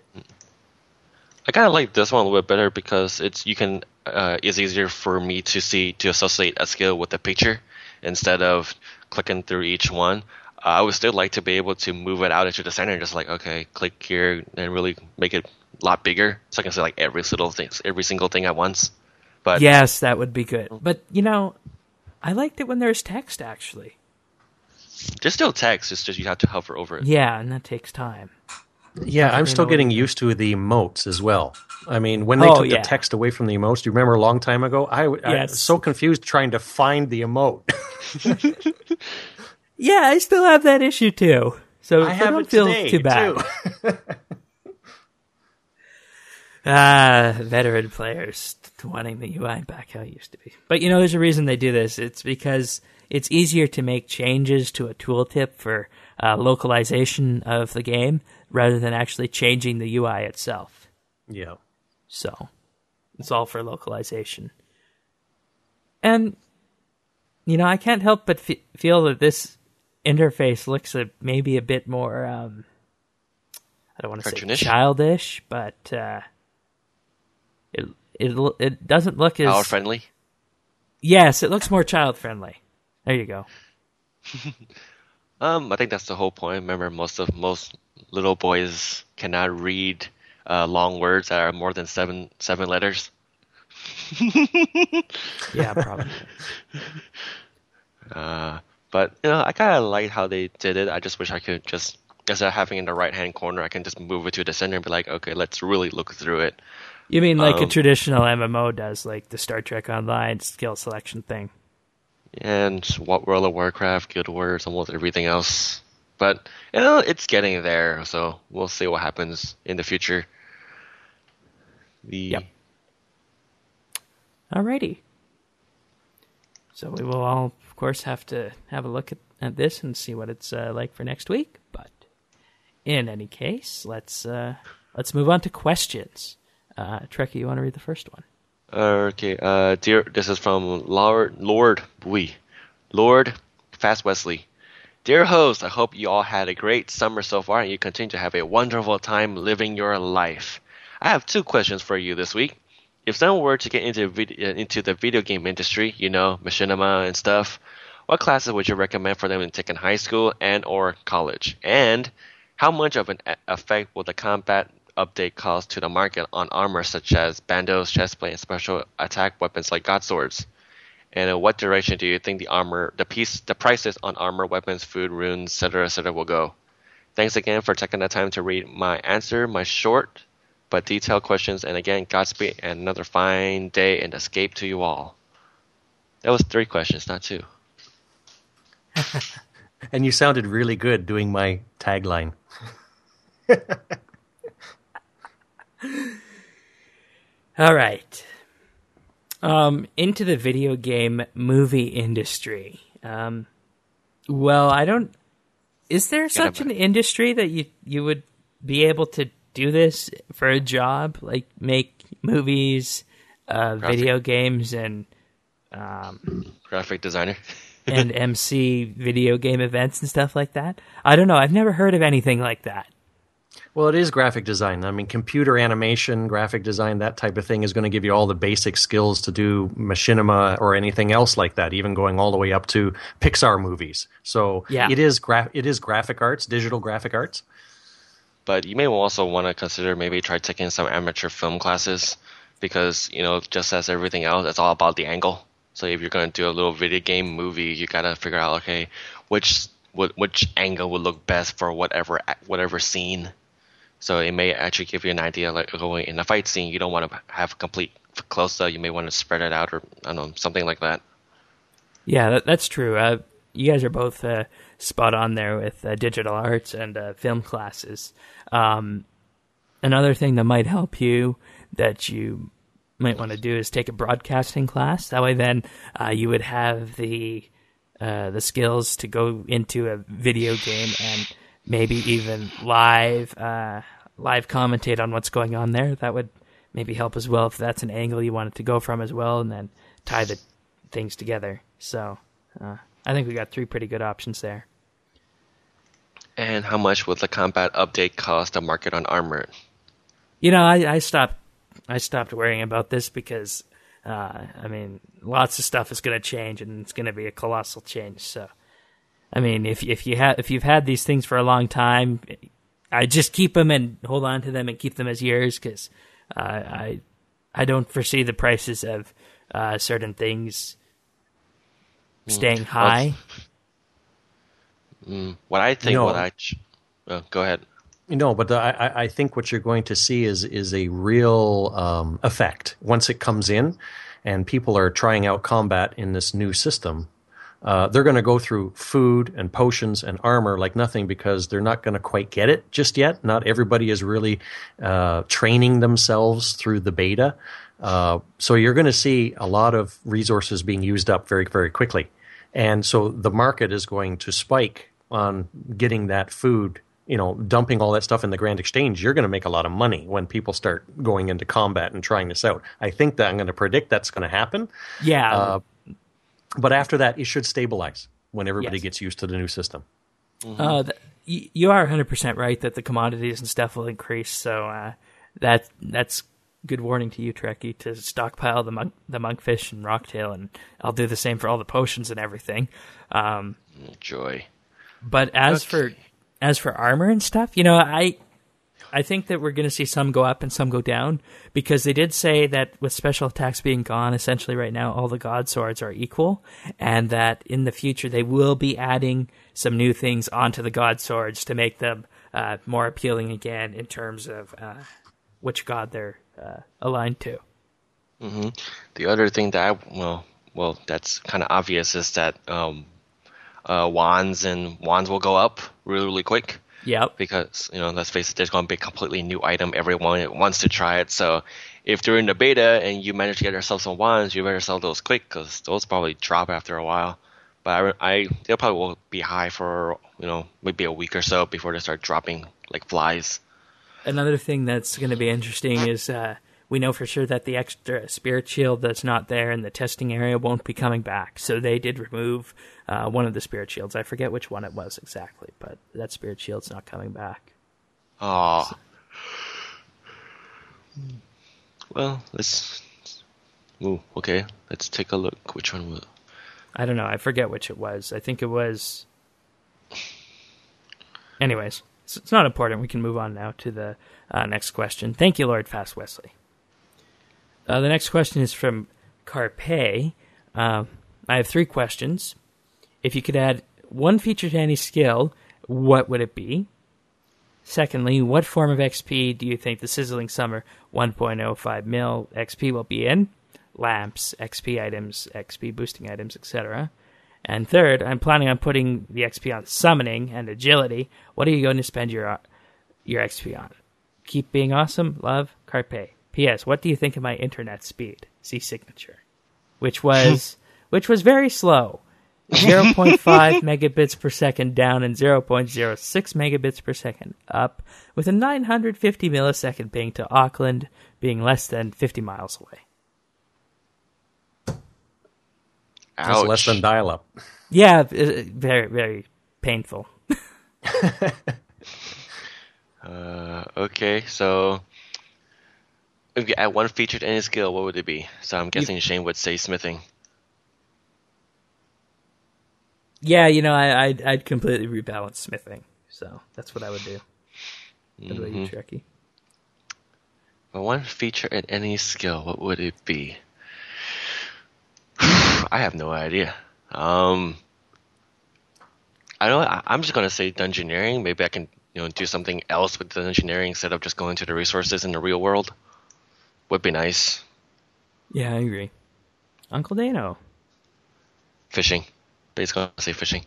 I kind of like this one a little bit better because it's easier for me to associate a skill with a picture instead of clicking through each one. I would still like to be able to move it out into the center and just like, okay, click here and really make it a lot bigger so I can see like every single thing at once. But yes, that would be good. But I liked it when there's text actually. there's still text. It's just you have to hover over it. Yeah, and that takes time. Yeah, I'm still getting used to the emotes as well. I mean, when they took the text away from the emotes, do you remember a long time ago? I was so confused trying to find the emote. Yeah, I still have that issue too. So I have don't it feel today, too bad. Too. Veteran players wanting the UI back how it used to be. But there's a reason they do this. It's because it's easier to make changes to a tooltip for localization of the game rather than actually changing the UI itself. Yeah. So it's all for localization. And, I can't help but feel that this interface looks maybe a bit more, I don't want to say childish, but it doesn't look as... Child friendly? Yes, it looks more child friendly. There you go. I think that's the whole point. Remember, most little boys cannot read long words that are more than seven letters. Yeah, probably. But I kind of like how they did it. I just wish I could just, instead of having it in the right hand corner, I can just move it to the center and be like, okay, let's really look through it. You mean like a traditional MMO does, like the Star Trek Online skill selection thing? And what World of Warcraft, Guild Wars, almost everything else. But it's getting there, so we'll see what happens in the future. Yep. Alrighty. So we will all, of course, have to have a look at this and see what it's like for next week. But in any case, let's move on to questions. Trekkie, you want to read the first one? Okay. Dear, this is from Lord Fast Wesley. Dear host, I hope you all had a great summer so far and you continue to have a wonderful time living your life. I have 2 questions for you this week. If someone were to get into the video game industry, machinima and stuff, what classes would you recommend for them to take in high school and or college? And how much of an effect will the combat update cause to the market on armor such as bandos, chestplate, and special attack weapons like god swords? And in what direction do you think the prices on armor, weapons, food, runes, etc., will go? Thanks again for taking the time to read my short but detailed questions. And again, Godspeed and another fine day and escape to you all. That was 3 questions, not 2. And you sounded really good doing my tagline. All right. Into the video game movie industry. Well, I don't... Is there such an industry that you would be able to do this for a job? Like make movies, video games, and... graphic designer. and MC video game events and stuff like that? I don't know. I've never heard of anything like that. Well, it is graphic design. I mean, computer animation, graphic design, that type of thing is going to give you all the basic skills to do machinima or anything else like that, even going all the way up to Pixar movies. So yeah. It is graphic arts, digital graphic arts. But you may also want to consider maybe try taking some amateur film classes because, just as everything else, it's all about the angle. So if you're going to do a little video game movie, you got to figure out, okay, which angle would look best for whatever scene. So it may actually give you an idea, like going in a fight scene, you don't want to have complete close-up. You may want to spread it out or, I don't know, something like that. Yeah, that's true. You guys are both spot on there with digital arts and film classes. Another thing that might help you that you might want to do is take a broadcasting class. That way then you would have the skills to go into a video game and maybe even live commentate on what's going on there. That would maybe help as well if that's an angle you wanted to go from as well, and then tie the things together. So I think we got 3 pretty good options there. And how much would the combat update cost the market on armor? I stopped worrying about this because lots of stuff is going to change, and it's going to be a colossal change. So, I mean, if you've had these things for a long time, I just keep them and hold on to them and keep them as yours because I don't foresee the prices of certain things staying high. What I think, go ahead. But I think what you're going to see is a real effect once it comes in, and people are trying out combat in this new system. They're going to go through food and potions and armor like nothing because they're not going to quite get it just yet. Not everybody is really training themselves through the beta. So you're going to see a lot of resources being used up very, very quickly. And so the market is going to spike on getting that food, dumping all that stuff in the Grand Exchange. You're going to make a lot of money when people start going into combat and trying this out. I think that I'm going to predict that's going to happen. Yeah. But after that, it should stabilize when everybody gets used to the new system. Mm-hmm. You are 100% right that the commodities and stuff will increase. So that's good warning to you, Trekkie, to stockpile the monkfish and rocktail, and I'll do the same for all the potions and everything. Joy. But as for armor and stuff, I think that we're going to see some go up and some go down, because they did say that with special attacks being gone, essentially right now all the god swords are equal, and that in the future they will be adding some new things onto the god swords to make them more appealing again in terms of which god they're aligned to. Hmm. The other thing that well, that's kind of obvious is that wands will go up really, really quick. Yep. Because, let's face it, there's going to be a completely new item. Everyone wants to try it. So if during the beta and you manage to get yourself some wands, you better sell those quick because those probably drop after a while. But they'll probably will be high for, maybe a week or so before they start dropping like flies. Another thing that's going to be interesting is we know for sure that the extra spirit shield that's not there in the testing area won't be coming back. So they did remove one of the spirit shields. I forget which one it was exactly, but that spirit shield's not coming back. Oh. Well, okay. Let's take a look. Which one was? I don't know. I forget which it was. I think it was. Anyways, it's not important. We can move on now to the next question. Thank you, Lord Fast Wesley. The next question is from Carpe. I have 3 questions. If you could add one feature to any skill, what would it be? Secondly, what form of XP do you think the Sizzling Summer 1.05 mil XP will be in? Lamps, XP items, XP boosting items, etc. And third, I'm planning on putting the XP on summoning and agility. What are you going to spend your XP on? Keep being awesome. Love, Carpe. P.S. What do you think of my internet speed? See signature. Which was very slow. 0.5 megabits per second down and 0.06 megabits per second up, with a 950 millisecond ping to Auckland being less than 50 miles away. That's less than dial-up. Yeah, very, very painful. Okay, so if you add one feature to any skill, what would it be? So I'm guessing Shane would say smithing. Yeah, I'd completely rebalance smithing, so that's what I would do. What about you, Trekkie? But one feature in any skill, what would it be? I have no idea. I don't. I'm just gonna say dungeoneering. Maybe I can, do something else with dungeoneering instead of just going to the resources in the real world. Would be nice. Yeah, I agree. Uncle Dano. Fishing. Basically, I'll say fishing.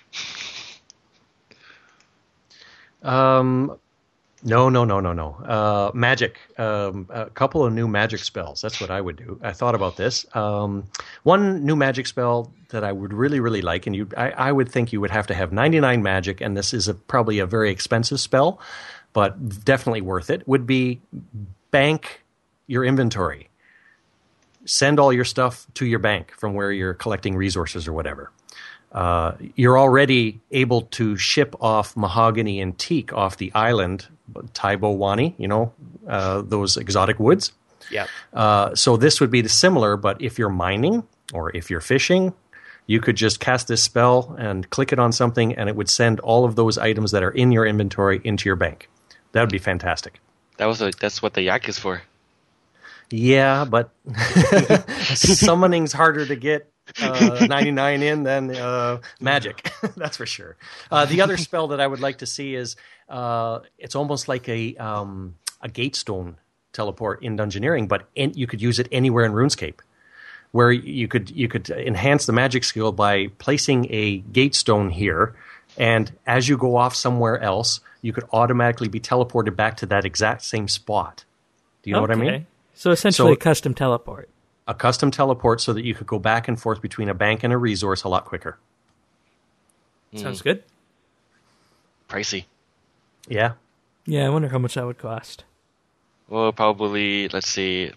No. Magic. A couple of new magic spells. That's what I would do. I thought about this. One new magic spell that I would really, really like, and I would think you would have to have 99 magic, and this is probably a very expensive spell, but definitely worth it, would be bank your inventory. Send all your stuff to your bank from where you're collecting resources or whatever. You're already able to ship off mahogany and teak off the island, Taibo Wani, those exotic woods. Yeah. So this would be similar, but if you're mining or if you're fishing, you could just cast this spell and click it on something, and it would send all of those items that are in your inventory into your bank. That would be fantastic. That's what the yak is for. Yeah, but summoning's harder to get 99 in than magic. That's for sure. The other spell that I would like to see is it's almost like a Gatestone teleport in Dungeoneering, but you could use it anywhere in RuneScape, where you could enhance the magic skill by placing a Gatestone here, and as you go off somewhere else, you could automatically be teleported back to that exact same spot. Do you know what I mean? So essentially a custom teleport. A custom teleport so that you could go back and forth between a bank and a resource a lot quicker. Sounds good. Pricey. Yeah. Yeah, I wonder how much that would cost. Well, probably, 10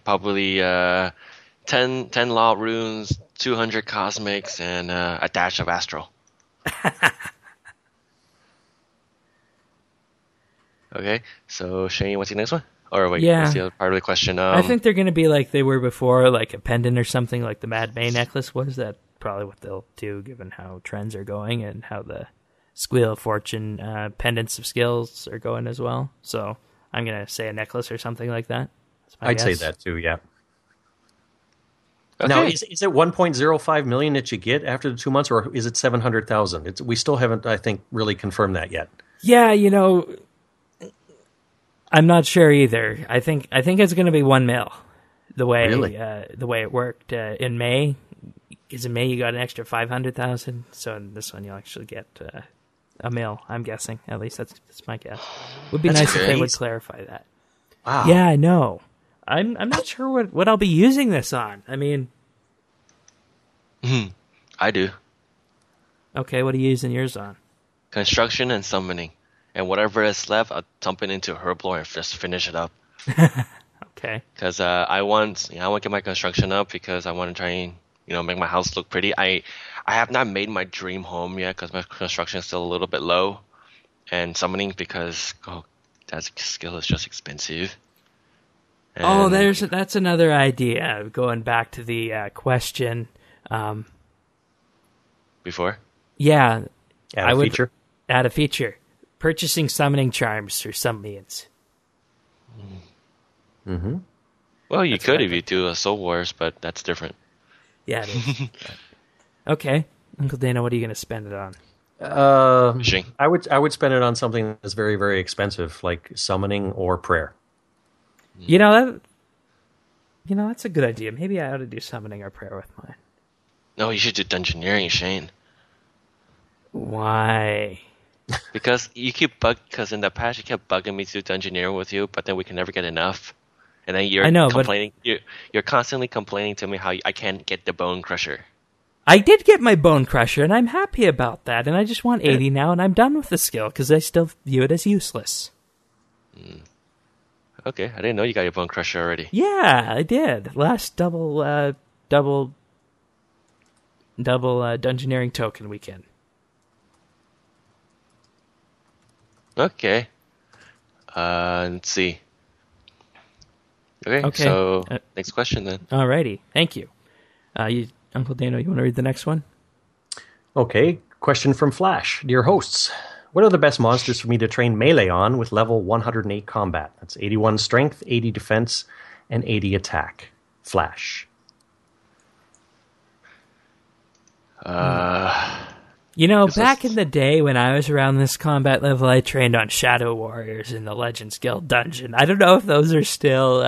law runes, 200 cosmics, and a dash of astral. Okay, so Shane, what's the next one? Or wait, what's the other part of the question? I think they're going to be like they were before, like a pendant or something like the Mad May necklace was. That's probably what they'll do, given how trends are going and how the Squeal of Fortune pendants of skills are going as well. So I'm going to say a necklace or something like that. I'd say that too, yeah. Okay. Now, is it 1.05 million that you get after the 2 months, or is it 700,000? We still haven't, I think, really confirmed that yet. Yeah, I'm not sure either. I think it's going to be 1 mil. The way Really? The way it worked in May. Because in May you got an extra 500,000. So in this one you'll actually get 1 mil. I'm guessing. At least that's my guess. Would be That's nice if they great. would clarify that. Wow. Yeah, I know. I'm not sure what I'll be using this on. I mean, I do. okay, what are you using yours on? Construction and summoning. And whatever is left, I'll dump it into Herblore and just finish it up. Okay. Because I want to get my construction up because I want to try and make my house look pretty. I have not made my dream home yet because my construction is still a little bit low, and summoning because that skill is just expensive. Oh, And that's another idea. Going back to the question, before. yeah, Add I a would feature. add a feature: purchasing summoning charms for some means. Mm-hmm. Well, you That's could what I if you do a Soul Wars, but that's different. Yeah, it is. Okay, Uncle Dana, what are you going to spend it on? Fishing. I would spend it on something that's very, very expensive, like summoning or prayer. You know that's a good idea. Maybe I ought to do summoning or prayer with mine. No, you should do Dungeoneering, Shane. Why? Because in the past you kept bugging me to do Dungeoneering with you, but then we can never get enough. And then you're I know, but- complaining. You're constantly complaining to me how I can't get the Bone Crusher. I did get my Bone Crusher, and I'm happy about that. And I just want 80 now, and I'm done with the skill because I still view it as useless. Okay, I didn't know you got your Bone Crusher already. Yeah, I did. Last double Dungeoneering token weekend. Okay. Let's see. Okay. So next question then. Alrighty, thank you. Uncle Dano, you want to read the next one? Okay, question from Flash. Dear hosts, what are the best monsters for me to train melee on with level 108 combat? That's 81 strength, 80 defense, and 80 attack. Flash. Back in the day when I was around this combat level, I trained on Shadow Warriors in the Legends Guild dungeon. I don't know if those are still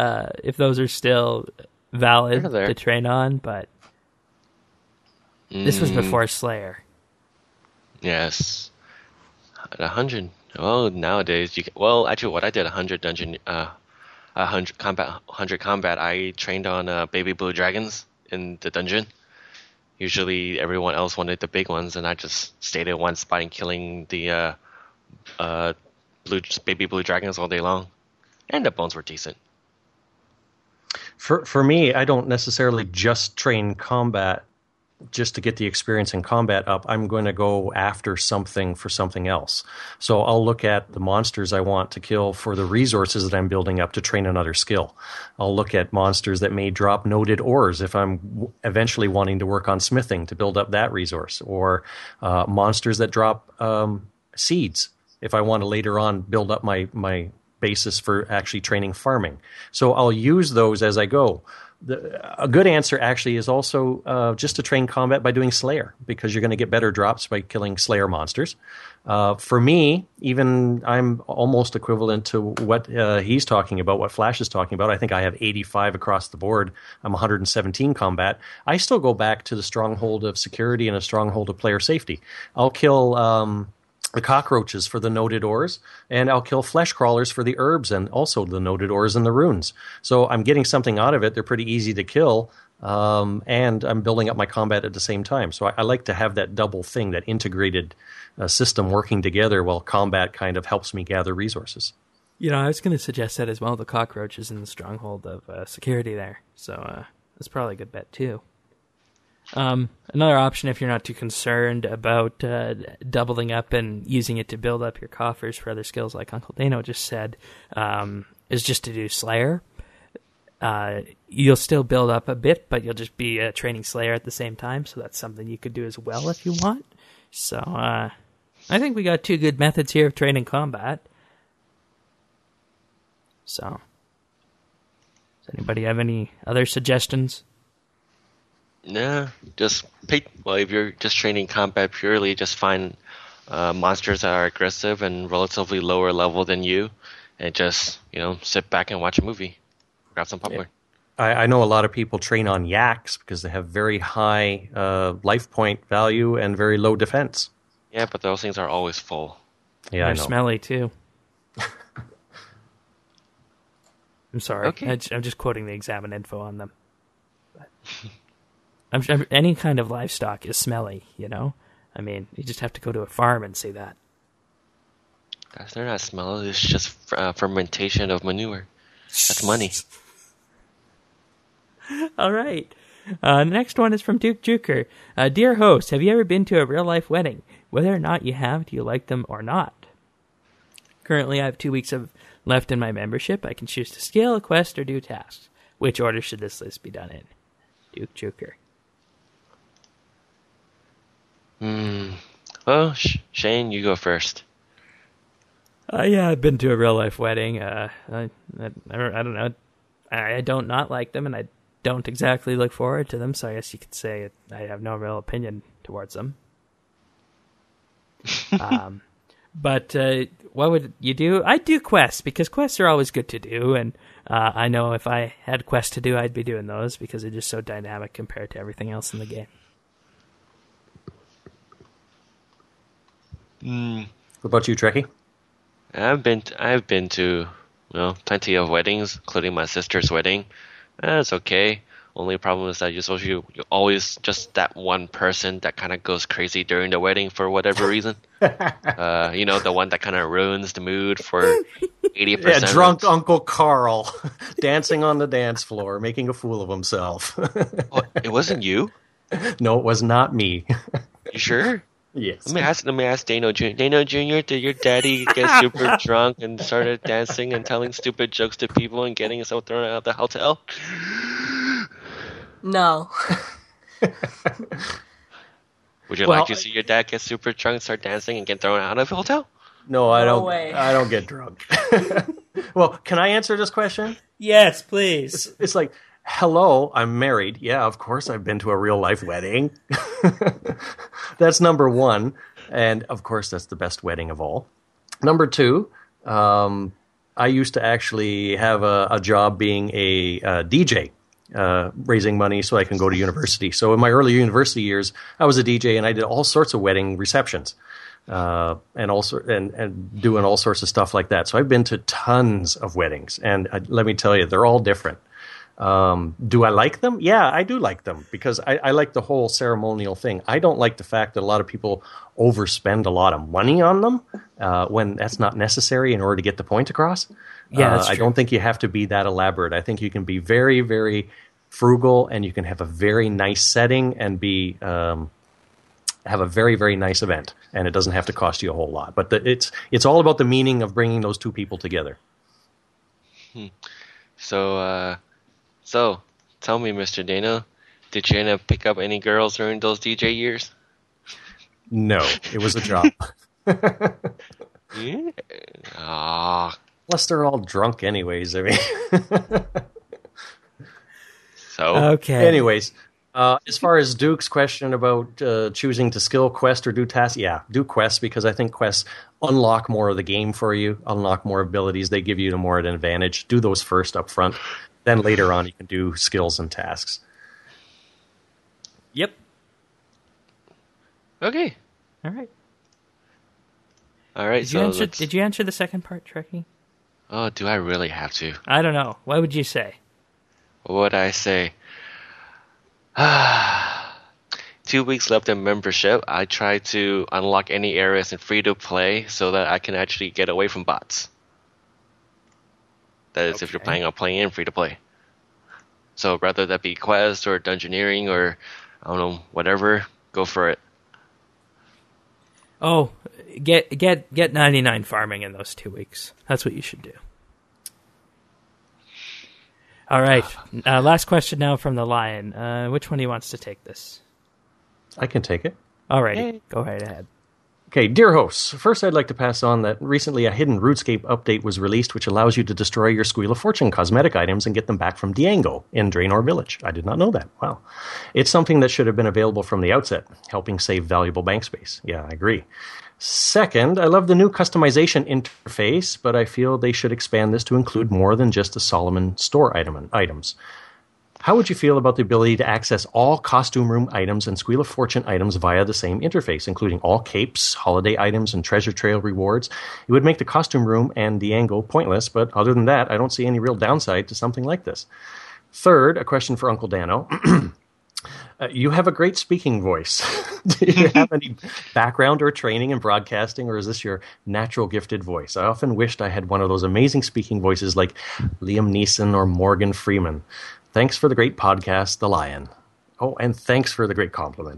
valid They're there. to train on, but this was before Slayer. Yes. At 100. Well, nowadays actually, what I did 100 combat. I trained on baby blue dragons in the dungeon. Usually, everyone else wanted the big ones, and I just stayed in one spot and killing the baby blue dragons all day long, and the bones were decent. For me, I don't necessarily just train combat just to get the experience in combat up. I'm going to go after something for something else. So I'll look at the monsters I want to kill for the resources that I'm building up to train another skill. I'll look at monsters that may drop noted ores if I'm eventually wanting to work on smithing to build up that resource, or monsters that drop seeds if I want to later on build up my basis for actually training farming. So I'll use those as I go. A good answer actually is also just to train combat by doing Slayer, because you're going to get better drops by killing Slayer monsters. For me, even I'm almost equivalent to what he's talking about, what Flash is talking about. I think I have 85 across the board. I'm 117 combat. I still go back to the stronghold of security and a stronghold of player safety. I'll kill the cockroaches for the noted ores, and I'll kill flesh crawlers for the herbs and also the noted ores and the runes. So I'm getting something out of it. They're pretty easy to kill, and I'm building up my combat at the same time. So I like to have that double thing, that integrated system working together while combat kind of helps me gather resources. I was going to suggest that as well, the cockroaches in the stronghold of security there. So that's probably a good bet too. Another option, if you're not too concerned about doubling up and using it to build up your coffers for other skills, like Uncle Dano just said, is just to do Slayer. You'll still build up a bit, but you'll just be training Slayer at the same time, so that's something you could do as well if you want. So I think we got two good methods here of training combat. So, does anybody have any other suggestions? Yeah, just pick. Well, if you're just training combat purely, just find monsters that are aggressive and relatively lower level than you, and just sit back and watch a movie, grab some popcorn. I know a lot of people train on yaks because they have very high life point value and very low defense. Yeah, but those things are always full. Yeah, They're I know. smelly too. I'm sorry. Okay. I'm just quoting the examine info on them. Any kind of livestock is smelly, I mean, you just have to go to a farm and see that. Guys, they're not smelly. It's just fermentation of manure. That's money. All right. The next one is from Duke Juker. Dear host, have you ever been to a real-life wedding? Whether or not you have, do you like them or not? Currently, I have 2 weeks left in my membership. I can choose to scale a quest or do tasks. Which order should this list be done in? Duke Juker. Well, Shane, you go first. Yeah, I've been to a real-life wedding. I don't know. I don't not like them, and I don't exactly look forward to them, so I guess you could say I have no real opinion towards them. But what would you do? I'd do quests, because quests are always good to do, and I know if I had quests to do, I'd be doing those, because they're just so dynamic compared to everything else in the game. What about you, Trekkie? I've been to plenty of weddings, including my sister's wedding. It's okay. Only problem is that you're always just that one person that kind of goes crazy during the wedding for whatever reason. The one that kind of ruins the mood for 80%. Yeah, drunk Uncle Carl dancing on the dance floor, making a fool of himself. Oh, it wasn't you? No, it was not me. You sure? Yes. Let me ask Dano Jr. Dano Jr., did your daddy get super drunk and started dancing and telling stupid jokes to people and getting himself thrown out of the hotel? No. Would you like to see your dad get super drunk and start dancing and get thrown out of the hotel? No, I No don't. way. I don't get drunk. Well, can I answer this question? Yes, please. It's like, hello, I'm married. Yeah, of course I've been to a real life wedding. That's number one. And of course, that's the best wedding of all. Number two, I used to actually have a job being a DJ, raising money so I can go to university. So in my early university years, I was a DJ and I did all sorts of wedding receptions. And also and doing all sorts of stuff like that. So I've been to tons of weddings, and let me tell you, they're all different. Do I like them? Yeah, I do like them because I like the whole ceremonial thing. I don't like the fact that a lot of people overspend a lot of money on them when that's not necessary in order to get the point across. Yeah, that's true. I don't think you have to be that elaborate. I think you can be very, very frugal, and you can have a very nice setting and be have a very, very nice event, and it doesn't have to cost you a whole lot. But it's all about the meaning of bringing those two people together. So tell me, Mr. Dano, did you end up pick up any girls during those DJ years? No, it was a job. Yeah. Ah. Plus, they're all drunk anyways. I mean, So Okay. anyways, as far as Duke's question about choosing to skill quest or do tasks, yeah, do quests because I think quests unlock more of the game for you, unlock more abilities. They give you more of an advantage. Do those first up front. Then later on, you can do skills and tasks. Yep. okay, All right. all right. Did you answer the second part, Trekkie? Oh, do I really have to? I don't know. What would you say? What would I say? 2 weeks left in membership. I try to unlock any areas in free to play so that I can actually get away from bots. That is, if you're planning on playing in free to play. So rather that be quest or dungeoneering or I don't know, whatever, go for it. Oh, get 99 farming in those 2 weeks. That's what you should do. All right. Last question now from the Lion. Which one of you wants to take this? I can take it. All righty. Go right ahead. Okay, dear hosts, first I'd like to pass on that recently a hidden RuneScape update was released which allows you to destroy your Squeal of Fortune cosmetic items and get them back from Diango in Draenor Village. I did not know that. Wow. It's something that should have been available from the outset, helping save valuable bank space. Yeah, I agree. Second, I love the new customization interface, but I feel they should expand this to include more than just the Solomon store items. How would you feel about the ability to access all Costume Room items and Squeal of Fortune items via the same interface, including all capes, holiday items, and Treasure Trail rewards? It would make the Costume Room and Diango pointless, but other than that, I don't see any real downside to something like this. Third, a question for Uncle Dano. You have a great speaking voice. Do you have any background or training in broadcasting, or is this your natural gifted voice? I often wished I had one of those amazing speaking voices like Liam Neeson or Morgan Freeman. Thanks for the great podcast, The Lion. Oh, and thanks for the great compliment.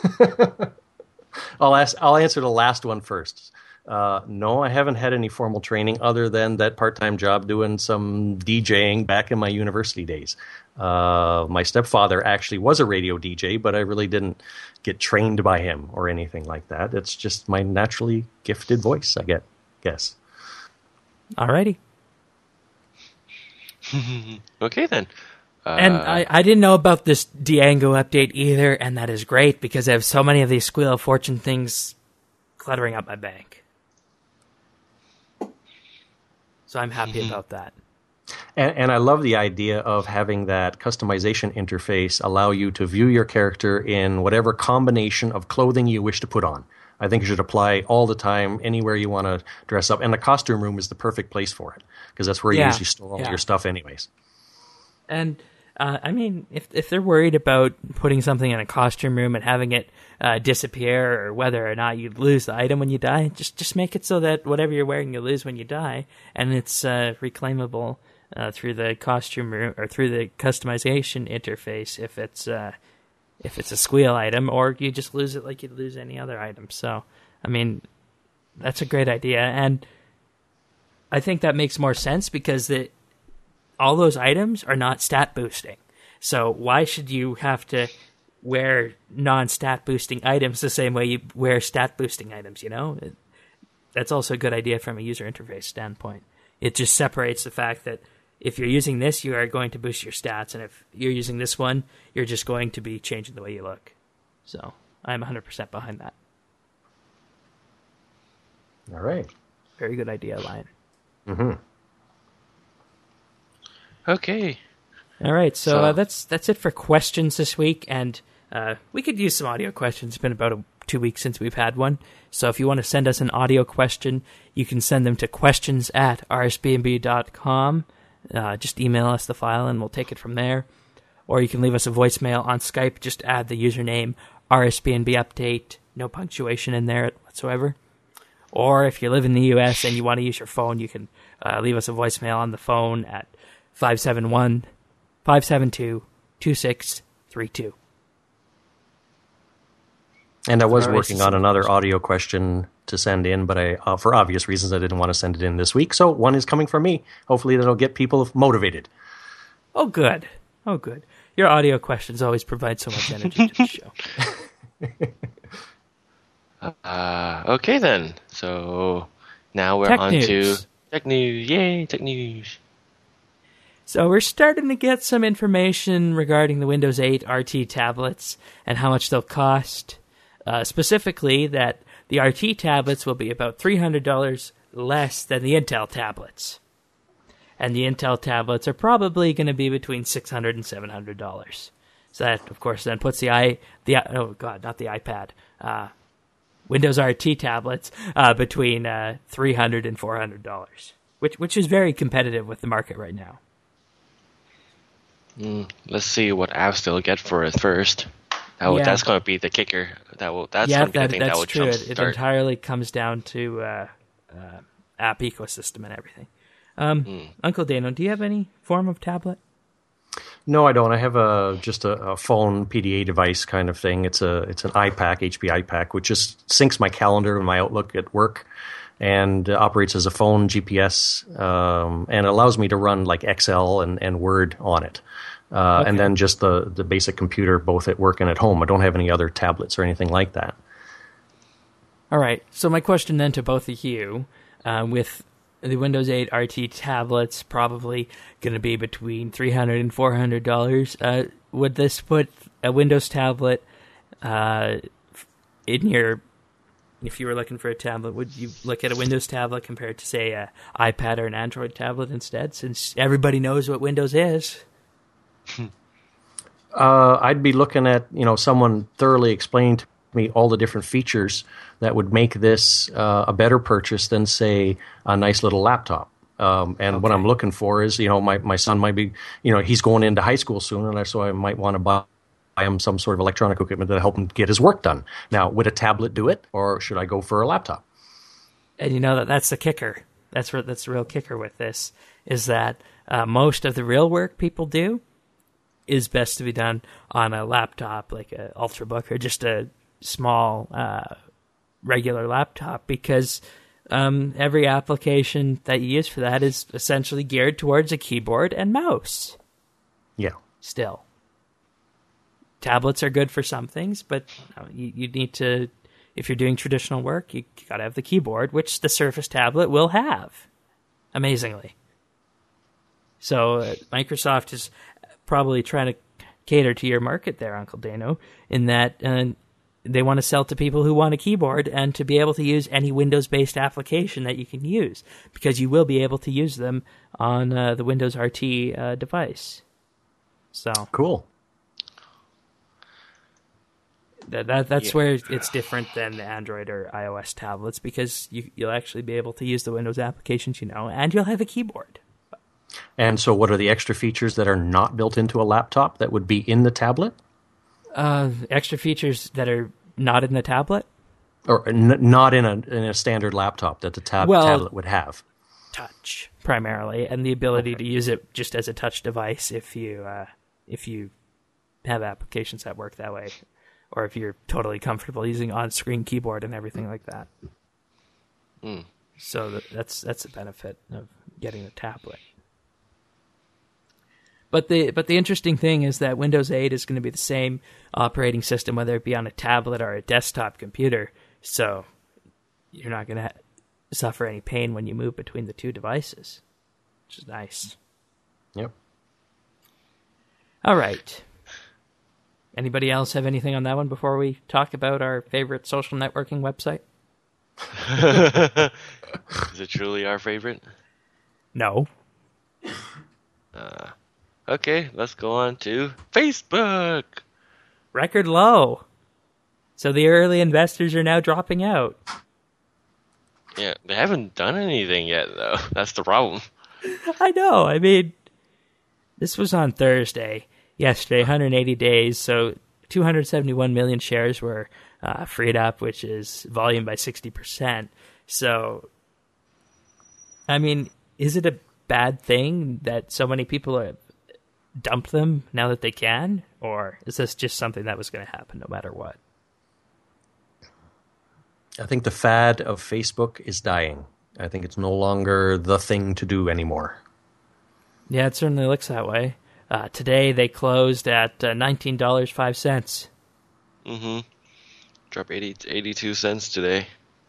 I'll answer the last one first. No, I haven't had any formal training other than that part-time job doing some DJing back in my university days. My stepfather actually was a radio DJ, but I really didn't get trained by him or anything like that. It's just my naturally gifted voice, I guess. Alrighty. Okay, then. And I didn't know about this Diango update either, and that is great because I have so many of these Squeal of Fortune things cluttering up my bank. So I'm happy about that. And I love the idea of having that customization interface allow you to view your character in whatever combination of clothing you wish to put on. I think it should apply all the time, anywhere you want to dress up. And the costume room is the perfect place for it, because that's where you usually store all your stuff anyways. And I mean, if they're worried about putting something in a costume room and having it disappear, or whether or not you lose the item when you die, just make it so that whatever you're wearing you lose when you die, and it's reclaimable through the costume room or through the customization interface if it's a Squeal item, or you just lose it like you'd lose any other item. So, I mean, that's a great idea, and I think that makes more sense because all those items are not stat boosting. So why should you have to wear non-stat boosting items the same way you wear stat boosting items, you know? That's also a good idea from a user interface standpoint. It just separates the fact that if you're using this, you are going to boost your stats, and if you're using this one, you're just going to be changing the way you look. So I'm 100% behind that. All right. Very good idea, Lion. Mm-hmm. Okay. All right, so that's it for questions this week, and we could use some audio questions. It's been about 2 weeks since we've had one, so if you want to send us an audio question, you can send them to questions@rsbnb.com. Just email us the file, and we'll take it from there. Or you can leave us a voicemail on Skype. Just add the username RSBNB Update, no punctuation in there whatsoever. Or if you live in the U.S. and you want to use your phone, you can leave us a voicemail on the phone at 571-572-2632. And I was working on another audio question to send in, but for obvious reasons, I didn't want to send it in this week. So one is coming from me. Hopefully that'll get people motivated. Oh, good. Oh, good. Your audio questions always provide so much energy to the show. Okay, then. So now we're on to tech news. Yay, tech news. So we're starting to get some information regarding the Windows 8 RT tablets and how much they'll cost. Specifically, that the RT tablets will be about $300 less than the Intel tablets. And the Intel tablets are probably going to be between $600 and $700. So that, of course, then puts Windows RT tablets between $300 and $400, which is very competitive with the market right now. Let's see what apps they'll get for it first. That's going to be the kicker. That's going to be the thing that will true. jumpstart. It entirely comes down to app ecosystem and everything. Uncle Dano, do you have any form of tablet? No, I don't. I have just a phone PDA device kind of thing. It's an iPack, HP iPack, which just syncs my calendar and my Outlook at work, and operates as a phone GPS, and allows me to run like Excel and Word on it. And then just the basic computer, both at work and at home. I don't have any other tablets or anything like that. All right. So my question then to both of you, with the Windows 8 RT tablets probably going to be between $300 and $400, would this put a Windows tablet in your if you were looking for a tablet, would you look at a Windows tablet compared to, say, an iPad or an Android tablet instead, since everybody knows what Windows is? I'd be looking at, someone thoroughly explaining to me all the different features that would make this a better purchase than, say, a nice little laptop. What I'm looking for is, my son might be, he's going into high school soon, and so I might want to buy him some sort of electronic equipment to help him get his work done. Now, would a tablet do it, or should I go for a laptop? And that's the kicker. That's the real kicker with this, is that most of the real work people do is best to be done on a laptop, like an Ultrabook or just a small regular laptop, because every application that you use for that is essentially geared towards a keyboard and mouse. Yeah. Still. Tablets are good for some things, but you need to, if you're doing traditional work, you got to have the keyboard, which the Surface tablet will have, amazingly. So Microsoft is probably trying to cater to your market there, Uncle Dano, in that they want to sell to people who want a keyboard and to be able to use any Windows-based application that you can use, because you will be able to use them on the Windows RT device. So cool. That's where it's different than the Android or iOS tablets, because you'll actually be able to use the Windows applications, and you'll have a keyboard. And so what are the extra features that are not built into a laptop that would be in the tablet? Extra features that are not in the tablet? Or not in a standard laptop that the tablet would have? Touch, primarily, and the ability to use it just as a touch device if you have applications that work that way, or if you're totally comfortable using on-screen keyboard and everything like that. So that's a benefit of getting a tablet. But the interesting thing is that Windows 8 is going to be the same operating system, whether it be on a tablet or a desktop computer. So you're not going to suffer any pain when you move between the two devices, which is nice. Yep. All right. Anybody else have anything on that one before we talk about our favorite social networking website? Is it truly our favorite? No. Okay, let's go on to Facebook. Record low. So the early investors are now dropping out. Yeah, they haven't done anything yet, though. That's the problem. I know. I mean, this was on Thursday. Yesterday, 180 days, so 271 million shares were freed up, which is volume by 60%. So, I mean, is it a bad thing that so many people have dumped them now that they can? Or is this just something that was going to happen no matter what? I think the fad of Facebook is dying. I think it's no longer the thing to do anymore. Yeah, it certainly looks that way. Today they closed at $19.05. Mm-hmm. Dropped 82 cents today.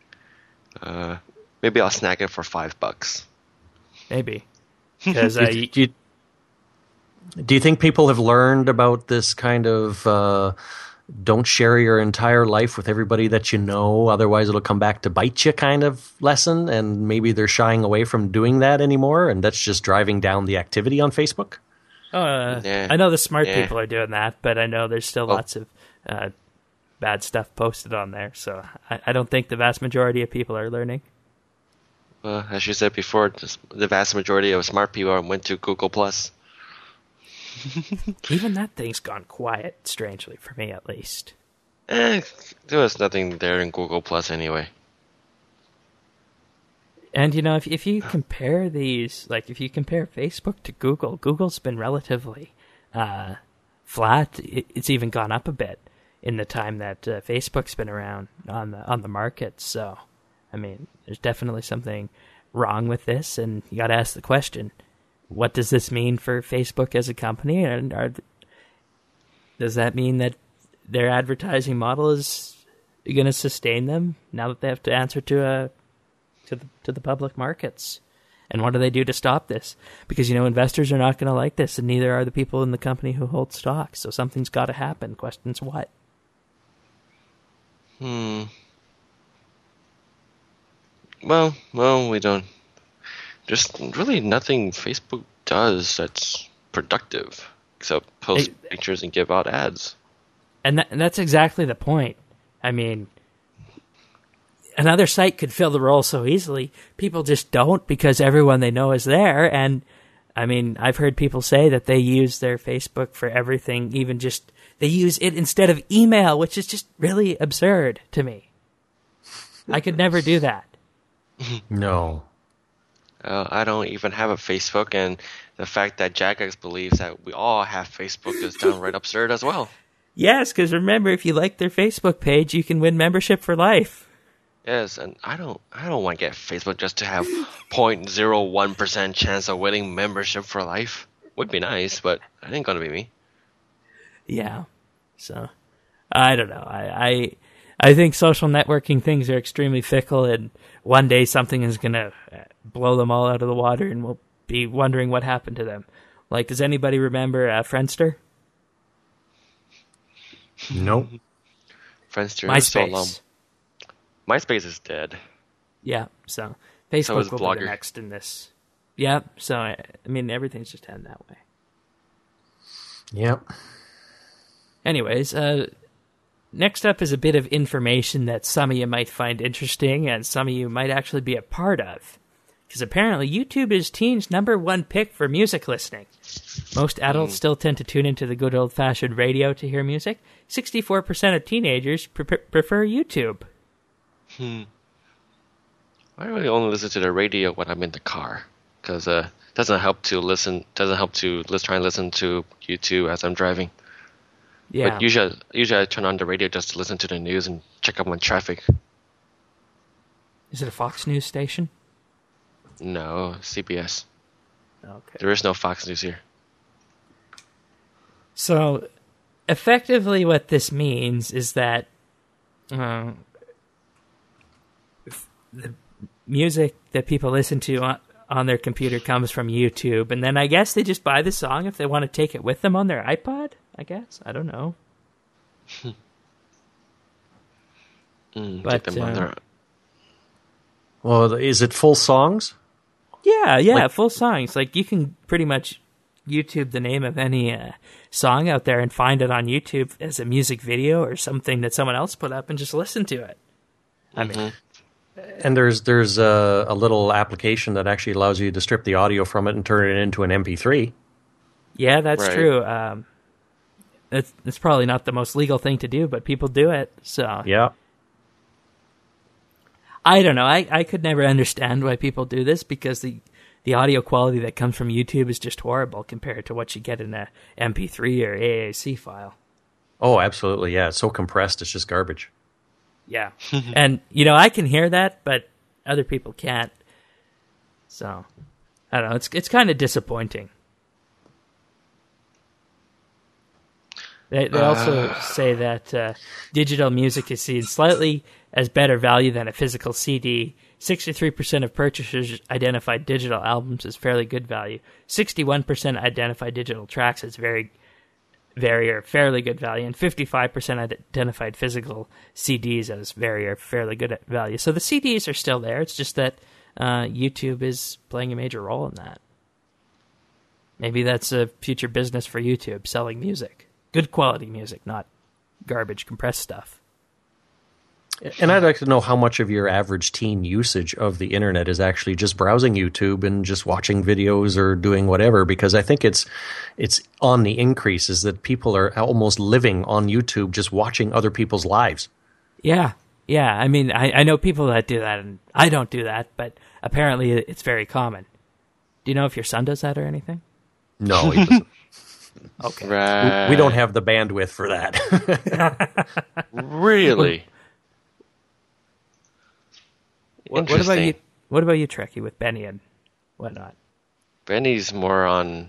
Maybe I'll snag it for $5. Maybe. Because do you think people have learned about this kind of don't share your entire life with everybody that you know, otherwise it'll come back to bite you kind of lesson, and maybe they're shying away from doing that anymore, and that's just driving down the activity on Facebook? I know the smart people are doing that, but I know there's still lots of bad stuff posted on there, so I don't think the vast majority of people are learning. Well, as you said before, the vast majority of smart people went to Google+. Even that thing's gone quiet, strangely, for me at least. There was nothing there in Google+ anyway. And, if you compare these, like, if you compare Facebook to Google, Google's been relatively flat. It's even gone up a bit in the time that Facebook's been around on the market. So, I mean, there's definitely something wrong with this, and you got to ask the question, what does this mean for Facebook as a company? And does that mean that their advertising model is going to sustain them now that they have to answer to the public markets? And what do they do to stop this? Because, investors are not going to like this, and neither are the people in the company who hold stock. So something's got to happen. Question's what? Well, we don't. Just really nothing Facebook does that's productive, except post pictures and give out ads. And that's exactly the point. I mean, another site could fill the role so easily. People just don't because everyone they know is there. And I mean, I've heard people say that they use their Facebook for everything, even just they use it instead of email, which is just really absurd to me. I could never do that. No. I don't even have a Facebook, and the fact that Jagex believes that we all have Facebook is downright absurd as well. Yes, because remember, if you like their Facebook page, you can win membership for life. Yes, and I don't want to get Facebook just to have 0.01% chance of winning membership for life. Would be nice, but that ain't gonna be me. Yeah, so I don't know. I think social networking things are extremely fickle, and one day something is gonna blow them all out of the water, and we'll be wondering what happened to them. Like, does anybody remember Friendster? Nope. Friendster is so long. MySpace. MySpace is dead. Yeah, so So Facebook is will Blogger. be the next in this. Yeah, so I mean, everything's just heading that way. Yep. Anyways, next up is a bit of information that some of you might find interesting and some of you might actually be a part of. Because apparently YouTube is teens' #1 pick for music listening. Most adults still tend to tune into the good old-fashioned radio to hear music. 64% of teenagers prefer YouTube. I really only listen to the radio when I'm in the car, because it doesn't help to try and listen to YouTube as I'm driving. Yeah. But usually I turn on the radio just to listen to the news and check up on traffic. Is it a Fox News station? No, CBS. Okay. There is no Fox News here. So, effectively what this means is that the music that people listen to on their computer comes from YouTube, and then I guess they just buy the song if they want to take it with them on their iPod, I guess. I don't know. But, Take them on their... Well, is it full songs? Yeah, full songs. Like, you can pretty much YouTube the name of any song out there and find it on YouTube as a music video or something that someone else put up and just listen to it. I mean... And there's a little application that actually allows you to strip the audio from it and turn it into an MP3. Yeah, that's Right. true. It's probably not the most legal thing to do, but people do it. So Yeah. I don't know. I could never understand why people do this because the audio quality that comes from YouTube is just horrible compared to what you get in a MP3 or AAC file. Oh, absolutely. Yeah. It's so compressed, it's just garbage. Yeah. And, I can hear that, but other people can't. So, I don't know. It's kind of disappointing. They also say that digital music is seen slightly as better value than a physical CD. 63% of purchasers identified digital albums as fairly good value. 61% identified digital tracks as very or fairly good value, and 55% identified physical CDs as very or fairly good at value. So the CDs are still there. It's just that YouTube is playing a major role in that. Maybe that's a future business for YouTube, selling music. Good quality music, not garbage compressed stuff. And I'd like to know how much of your average teen usage of the internet is actually just browsing YouTube and just watching videos or doing whatever, because I think it's on the increase is that people are almost living on YouTube just watching other people's lives. Yeah. I mean, I know people that do that, and I don't do that, but apparently it's very common. Do you know if your son does that or anything? No, he doesn't. Okay. Right. We don't have the bandwidth for that. Really? What about you? What about you, Trekkie, with Benny and whatnot? Benny's more on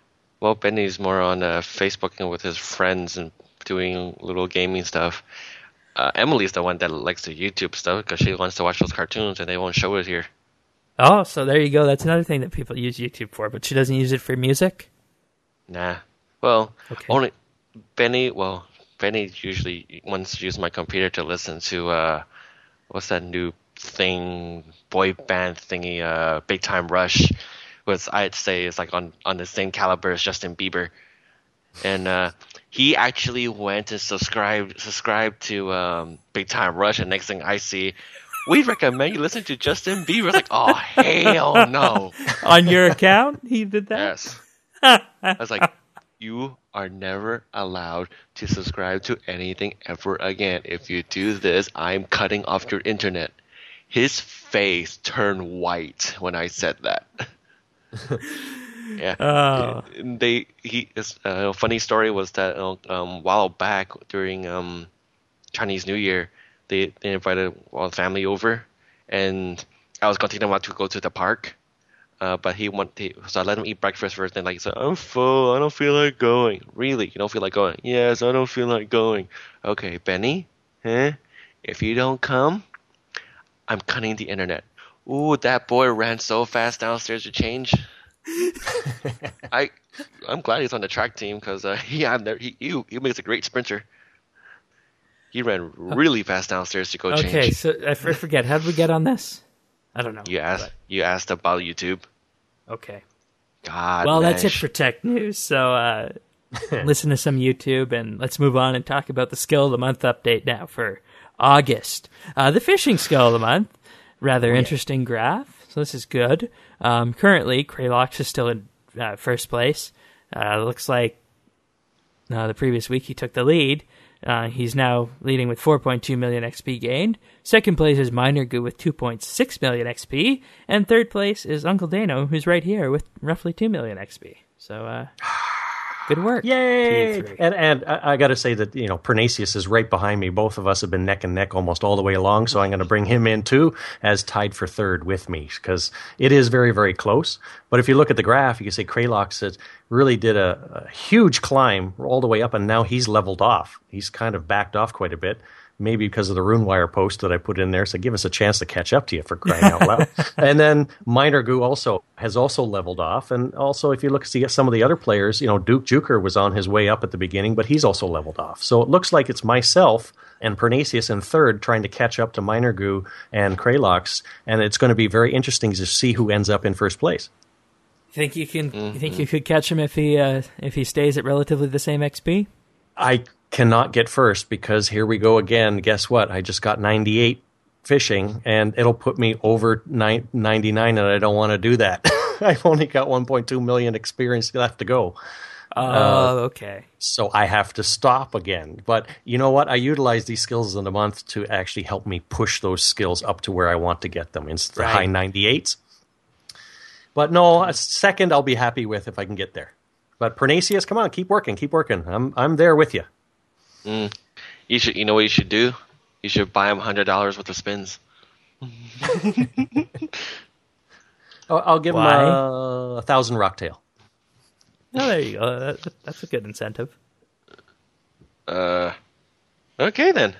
Facebooking with his friends and doing little gaming stuff. Emily's the one that likes the YouTube stuff because she wants to watch those cartoons and they won't show it here. Oh, so there you go. That's another thing that people use YouTube for, but she doesn't use it for music? Nah. Well, Okay. Benny usually wants to use my computer to listen to what's that new boy band thingy, Big Time Rush, was I'd say is like on the same caliber as Justin Bieber, and he actually went and subscribed to Big Time Rush, and next thing I see, we recommend you listen to Justin Bieber. It's like, oh hell no! On your account, he did that. Yes, I was like, you are never allowed to subscribe to anything ever again. If you do this, I'm cutting off your internet. His face turned white when I said that. Yeah. A funny story was that a while back during Chinese New Year, they invited all the family over, and I was going to take them out to go to the park. But so I let him eat breakfast first, and he said, I'm full, I don't feel like going. Really? You don't feel like going? Yes, I don't feel like going. Okay, Benny, if you don't come, I'm cutting the internet. Ooh, that boy ran so fast downstairs to change. I'm glad he's on the track team, because he makes a great sprinter. He ran really fast downstairs to go change. Okay, so I forget. How did we get on this? I don't know. You asked about YouTube. Okay. God. Well, Nash. that's it for tech news. So listen to some YouTube, and let's move on and talk about the Skill of the Month update now for August. The fishing Skill of the Month, rather interesting graph. So this is good. Currently, Kralox is still in first place. Looks like the previous week he took the lead. He's now leading with 4.2 million XP gained. Second place is Miner Goo with 2.6 million XP. And third place is Uncle Dano, who's right here with roughly 2 million XP. So, good work. Yay! And I got to say that, Pernasius is right behind me. Both of us have been neck and neck almost all the way along, so I'm going to bring him in too as tied for third with me, because it is very, very close. But if you look at the graph, you can say Kralox really did a huge climb all the way up, and now he's leveled off. He's kind of backed off quite a bit. Maybe because of the RuneWire post that I put in there, so give us a chance to catch up to you, for crying out loud. And then Miner Goo has also leveled off, and also if you look see some of the other players, Duke Juker was on his way up at the beginning, but he's also leveled off. So it looks like it's myself and Pernasius in third trying to catch up to Miner Goo and Kralox, and it's going to be very interesting to see who ends up in first place. Think you can? You think you could catch him if he stays at relatively the same XP? I cannot get first, because here we go again. Guess what? I just got 98 fishing, and it'll put me over 99, and I don't want to do that. I've only got 1.2 million experience left to go. Okay. So I have to stop again. But you know what? I utilize these skills in the month to actually help me push those skills up to where I want to get them, instead of high 98s. But no, a second I'll be happy with if I can get there. But Pernasius, come on, keep working. I'm there with you. You should. You know what you should do? You should buy him $100 worth of spins. I'll give him 1,000 Rocktail. Oh, there you go. That's a good incentive. Okay then.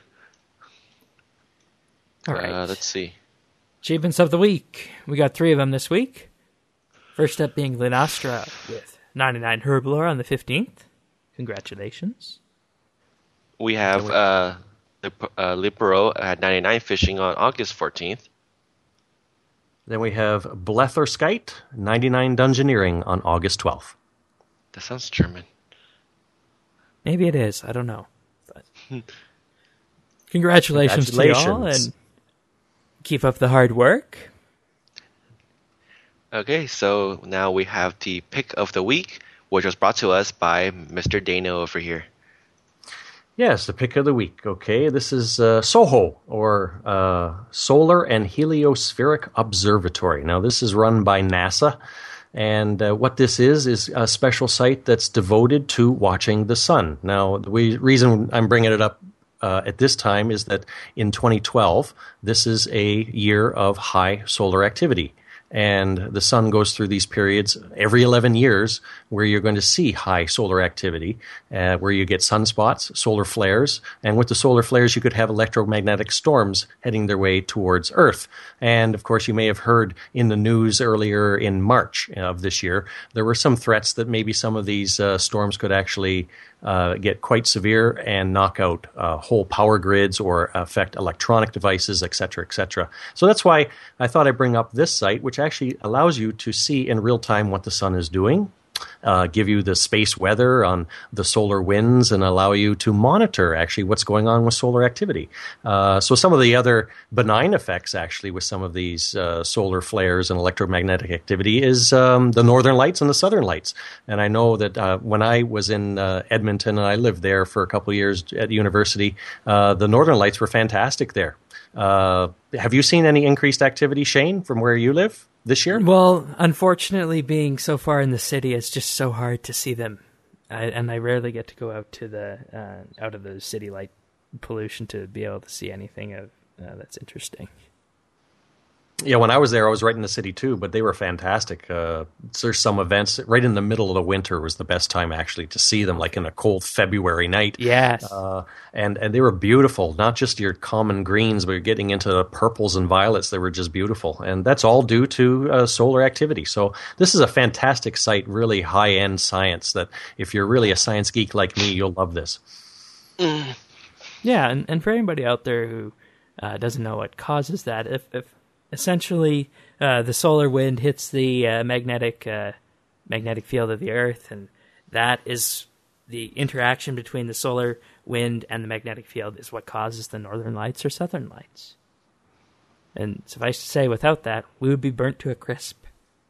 All right. Let's see. Achievements of the week. We got 3 of them this week. First up being Linastra with 99 Herblore on the 15th. Congratulations. We have Lipero at 99 fishing on August 14th. Then we have Bletherskite, 99 Dungeoneering on August 12th. That sounds German. Maybe it is. I don't know. But congratulations to y'all, and keep up the hard work. Okay, so now we have the pick of the week, which was brought to us by Mr. Dano over here. Yes, the pick of the week. Okay, this is SOHO, or Solar and Heliospheric Observatory. Now, this is run by NASA, and what this is a special site that's devoted to watching the sun. Now, the reason I'm bringing it up at this time is that in 2012, this is a year of high solar activity. And the sun goes through these periods every 11 years where you're going to see high solar activity, where you get sunspots, solar flares, and with the solar flares you could have electromagnetic storms heading their way towards Earth. And of course you may have heard in the news earlier in March of this year, there were some threats that maybe some of these storms could actually get quite severe and knock out whole power grids or affect electronic devices, et cetera, et cetera. So that's why I thought I'd bring up this site, which actually allows you to see in real time what the sun is doing, give you the space weather on the solar winds, and allow you to monitor actually what's going on with solar activity. So some of the other benign effects actually with some of these solar flares and electromagnetic activity is the northern lights and the southern lights. And I know that when I was in Edmonton, and I lived there for a couple of years at university, the northern lights were fantastic there. Have you seen any increased activity, Shane, from where you live this year? Well, unfortunately, being so far in the city, it's just so hard to see them, and I rarely get to go out to the out of the city light pollution to be able to see anything that's interesting. Yeah, when I was there, I was right in the city too, but they were fantastic. There's some events right in the middle of the winter was the best time actually to see them, like in a cold February night. Yes. And they were beautiful, not just your common greens, but you're getting into the purples and violets. They were just beautiful. And that's all due to solar activity. So this is a fantastic site, really high-end science that if you're really a science geek like me, you'll love this. Yeah, and for anybody out there who doesn't know what causes that, if essentially the solar wind hits the magnetic field of the Earth, and that is the interaction between the solar wind and the magnetic field is what causes the northern lights or southern lights. And suffice to say, without that, we would be burnt to a crisp.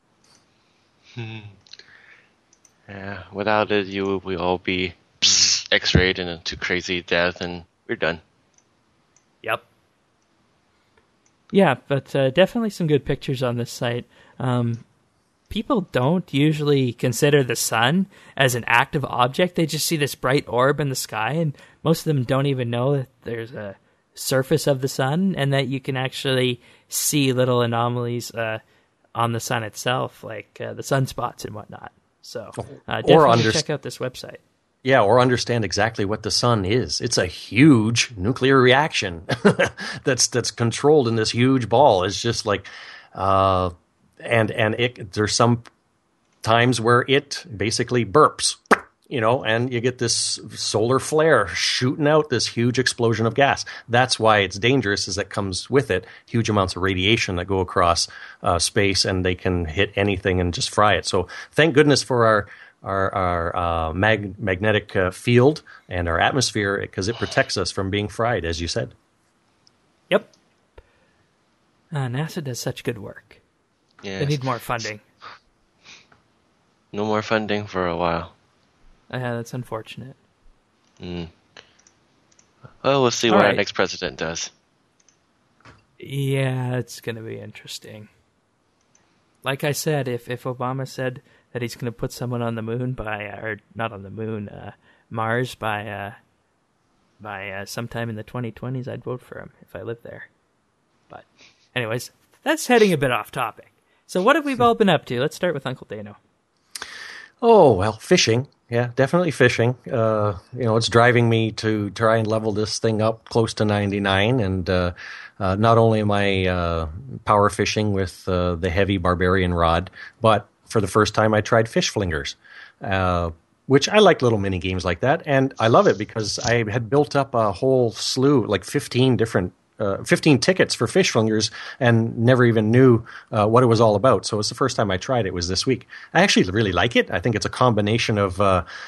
Yeah, without it, we all be X-rayed into crazy death, and we're done. Yep. Yeah, but definitely some good pictures on this site. People don't usually consider the sun as an active object. They just see this bright orb in the sky, and most of them don't even know that there's a surface of the sun and that you can actually see little anomalies on the sun itself, like the sunspots and whatnot. So definitely check out this website. Yeah, or understand exactly what the sun is. It's a huge nuclear reaction that's controlled in this huge ball. It's just like, and there's some times where it basically burps, and you get this solar flare shooting out this huge explosion of gas. That's why it's dangerous, is that comes with it huge amounts of radiation that go across space, and they can hit anything and just fry it. So thank goodness for our magnetic field and our atmosphere, because it protects us from being fried, as you said. Yep. NASA does such good work. Yes. They need more funding. No more funding for a while. Yeah, that's unfortunate. Well, we'll see what our next president does. Yeah, it's going to be interesting. Like I said, if Obama said that he's going to put someone on the moon Mars by sometime in the 2020s, I'd vote for him if I lived there. But anyways, that's heading a bit off topic. So what have we all been up to? Let's start with Uncle Dano. Oh, well, fishing. Yeah, definitely fishing. It's driving me to try and level this thing up close to 99. And not only am I power fishing with the heavy barbarian rod, but for the first time I tried fish flingers, which I like little mini games like that. And I love it because I had built up a whole slew, like 15 tickets for fish flingers, and never even knew what it was all about. So it's the first time I tried it was this week. I actually really like it. I think it's a combination of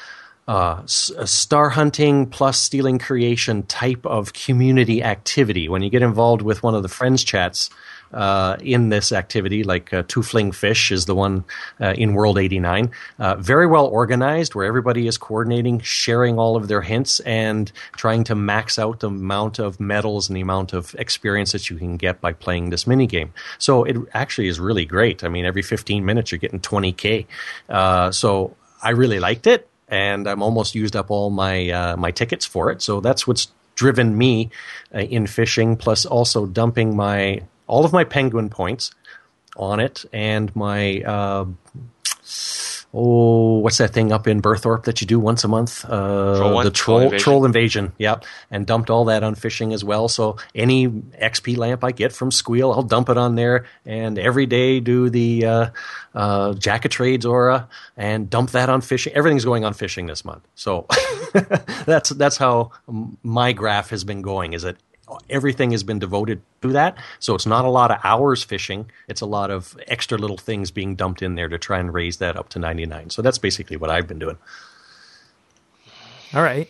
star hunting plus stealing creation type of community activity. When you get involved with one of the friends chats in this activity, like Two Fling Fish is the one in World 89, very well organized, where everybody is coordinating, sharing all of their hints, and trying to max out the amount of medals and the amount of experience that you can get by playing this minigame. So it actually is really great. I mean, every 15 minutes you're getting 20K. So I really liked it, and I'm almost used up all my tickets for it. So that's what's driven me in fishing, plus also dumping all of my penguin points on it, and my what's that thing up in Berthorpe that you do once a month? The Troll Invasion. Yep. And dumped all that on fishing as well. So any XP lamp I get from Squeal, I'll dump it on there, and every day do the Jack of Trades aura and dump that on fishing. Everything's going on fishing this month. So that's how my graph has been going, is that everything has been devoted to that. So it's not a lot of hours fishing. It's a lot of extra little things being dumped in there to try and raise that up to 99. So that's basically what I've been doing. All right.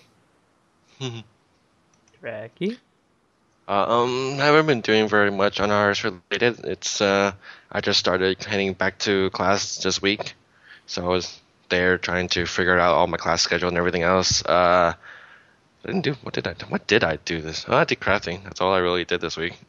Tracky? I haven't been doing very much on ours related. It's I just started heading back to class this week. So I was there trying to figure out all my class schedule and everything else. What did I do this? I did crafting. That's all I really did this week.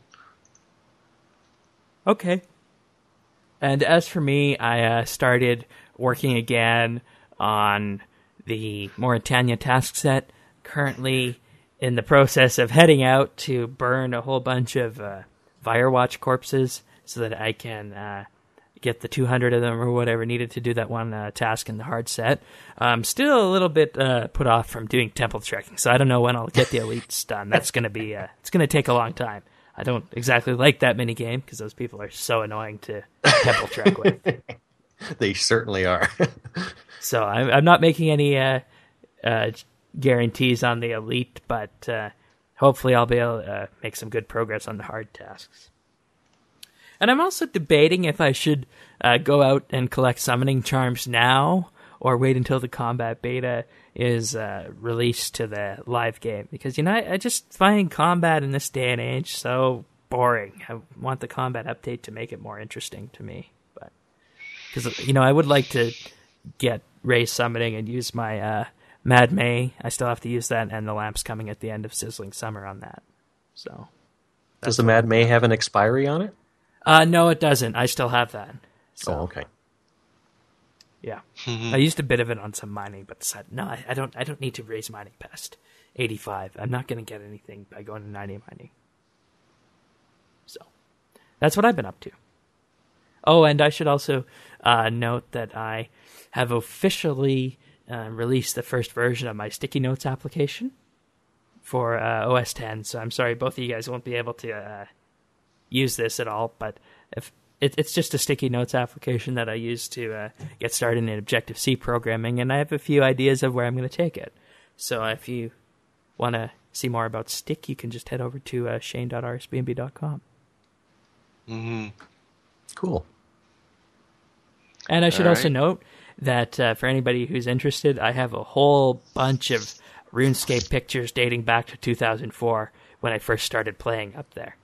Okay. And as for me, I started working again on the Mauritania task set. Currently in the process of heading out to burn a whole bunch of Firewatch corpses so that I can get the 200 of them or whatever needed to do that one task in the hard set. I'm still a little bit put off from doing temple trekking, so I don't know when I'll get the elites done. That's going to be it's going to take a long time. I don't exactly like that mini game because those people are so annoying to temple trek with. They certainly are. So I'm not making any guarantees on the elite, but hopefully I'll be able to make some good progress on the hard tasks. And I'm also debating if I should go out and collect summoning charms now or wait until the combat beta is released to the live game. Because, I just find combat in this day and age so boring. I want the combat update to make it more interesting to me. But because, I would like to get Ray summoning and use my Mad May. I still have to use that, and the lamp's coming at the end of Sizzling Summer on that. So, does the Mad May have an expiry on it? No, it doesn't. I still have that. So, okay. Yeah, I used a bit of it on some mining, but decided no, I don't need to raise mining past 85. I'm not going to get anything by going to 90 mining. So that's what I've been up to. Oh, and I should also note that I have officially released the first version of my sticky notes application for OS 10. So I'm sorry, both of you guys won't be able to use this at all, but if it's just a sticky notes application that I use to get started in Objective-C programming, and I have a few ideas of where I'm going to take it. So if you want to see more about Stick, you can just head over to shane.rsbnb.com. Mm-hmm. Cool. And I should also note that for anybody who's interested, I have a whole bunch of RuneScape pictures dating back to 2004 when I first started playing up there.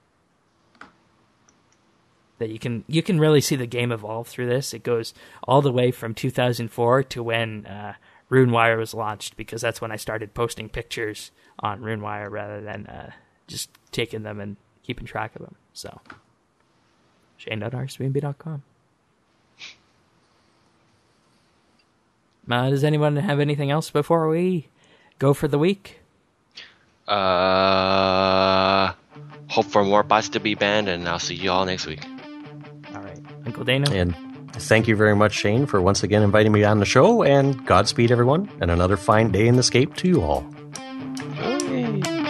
That you can really see the game evolve through this. It goes all the way from 2004 to when RuneWire was launched, because that's when I started posting pictures on RuneWire rather than just taking them and keeping track of them. So, shane.rsbnb.com. Does anyone have anything else before we go for the week? Hope for more bots to be banned, and I'll see you all next week. All right. Uncle Dana? And thank you very much, Shane, for once again inviting me on the show, and Godspeed, everyone, and another fine day in the scape to you all. Yay.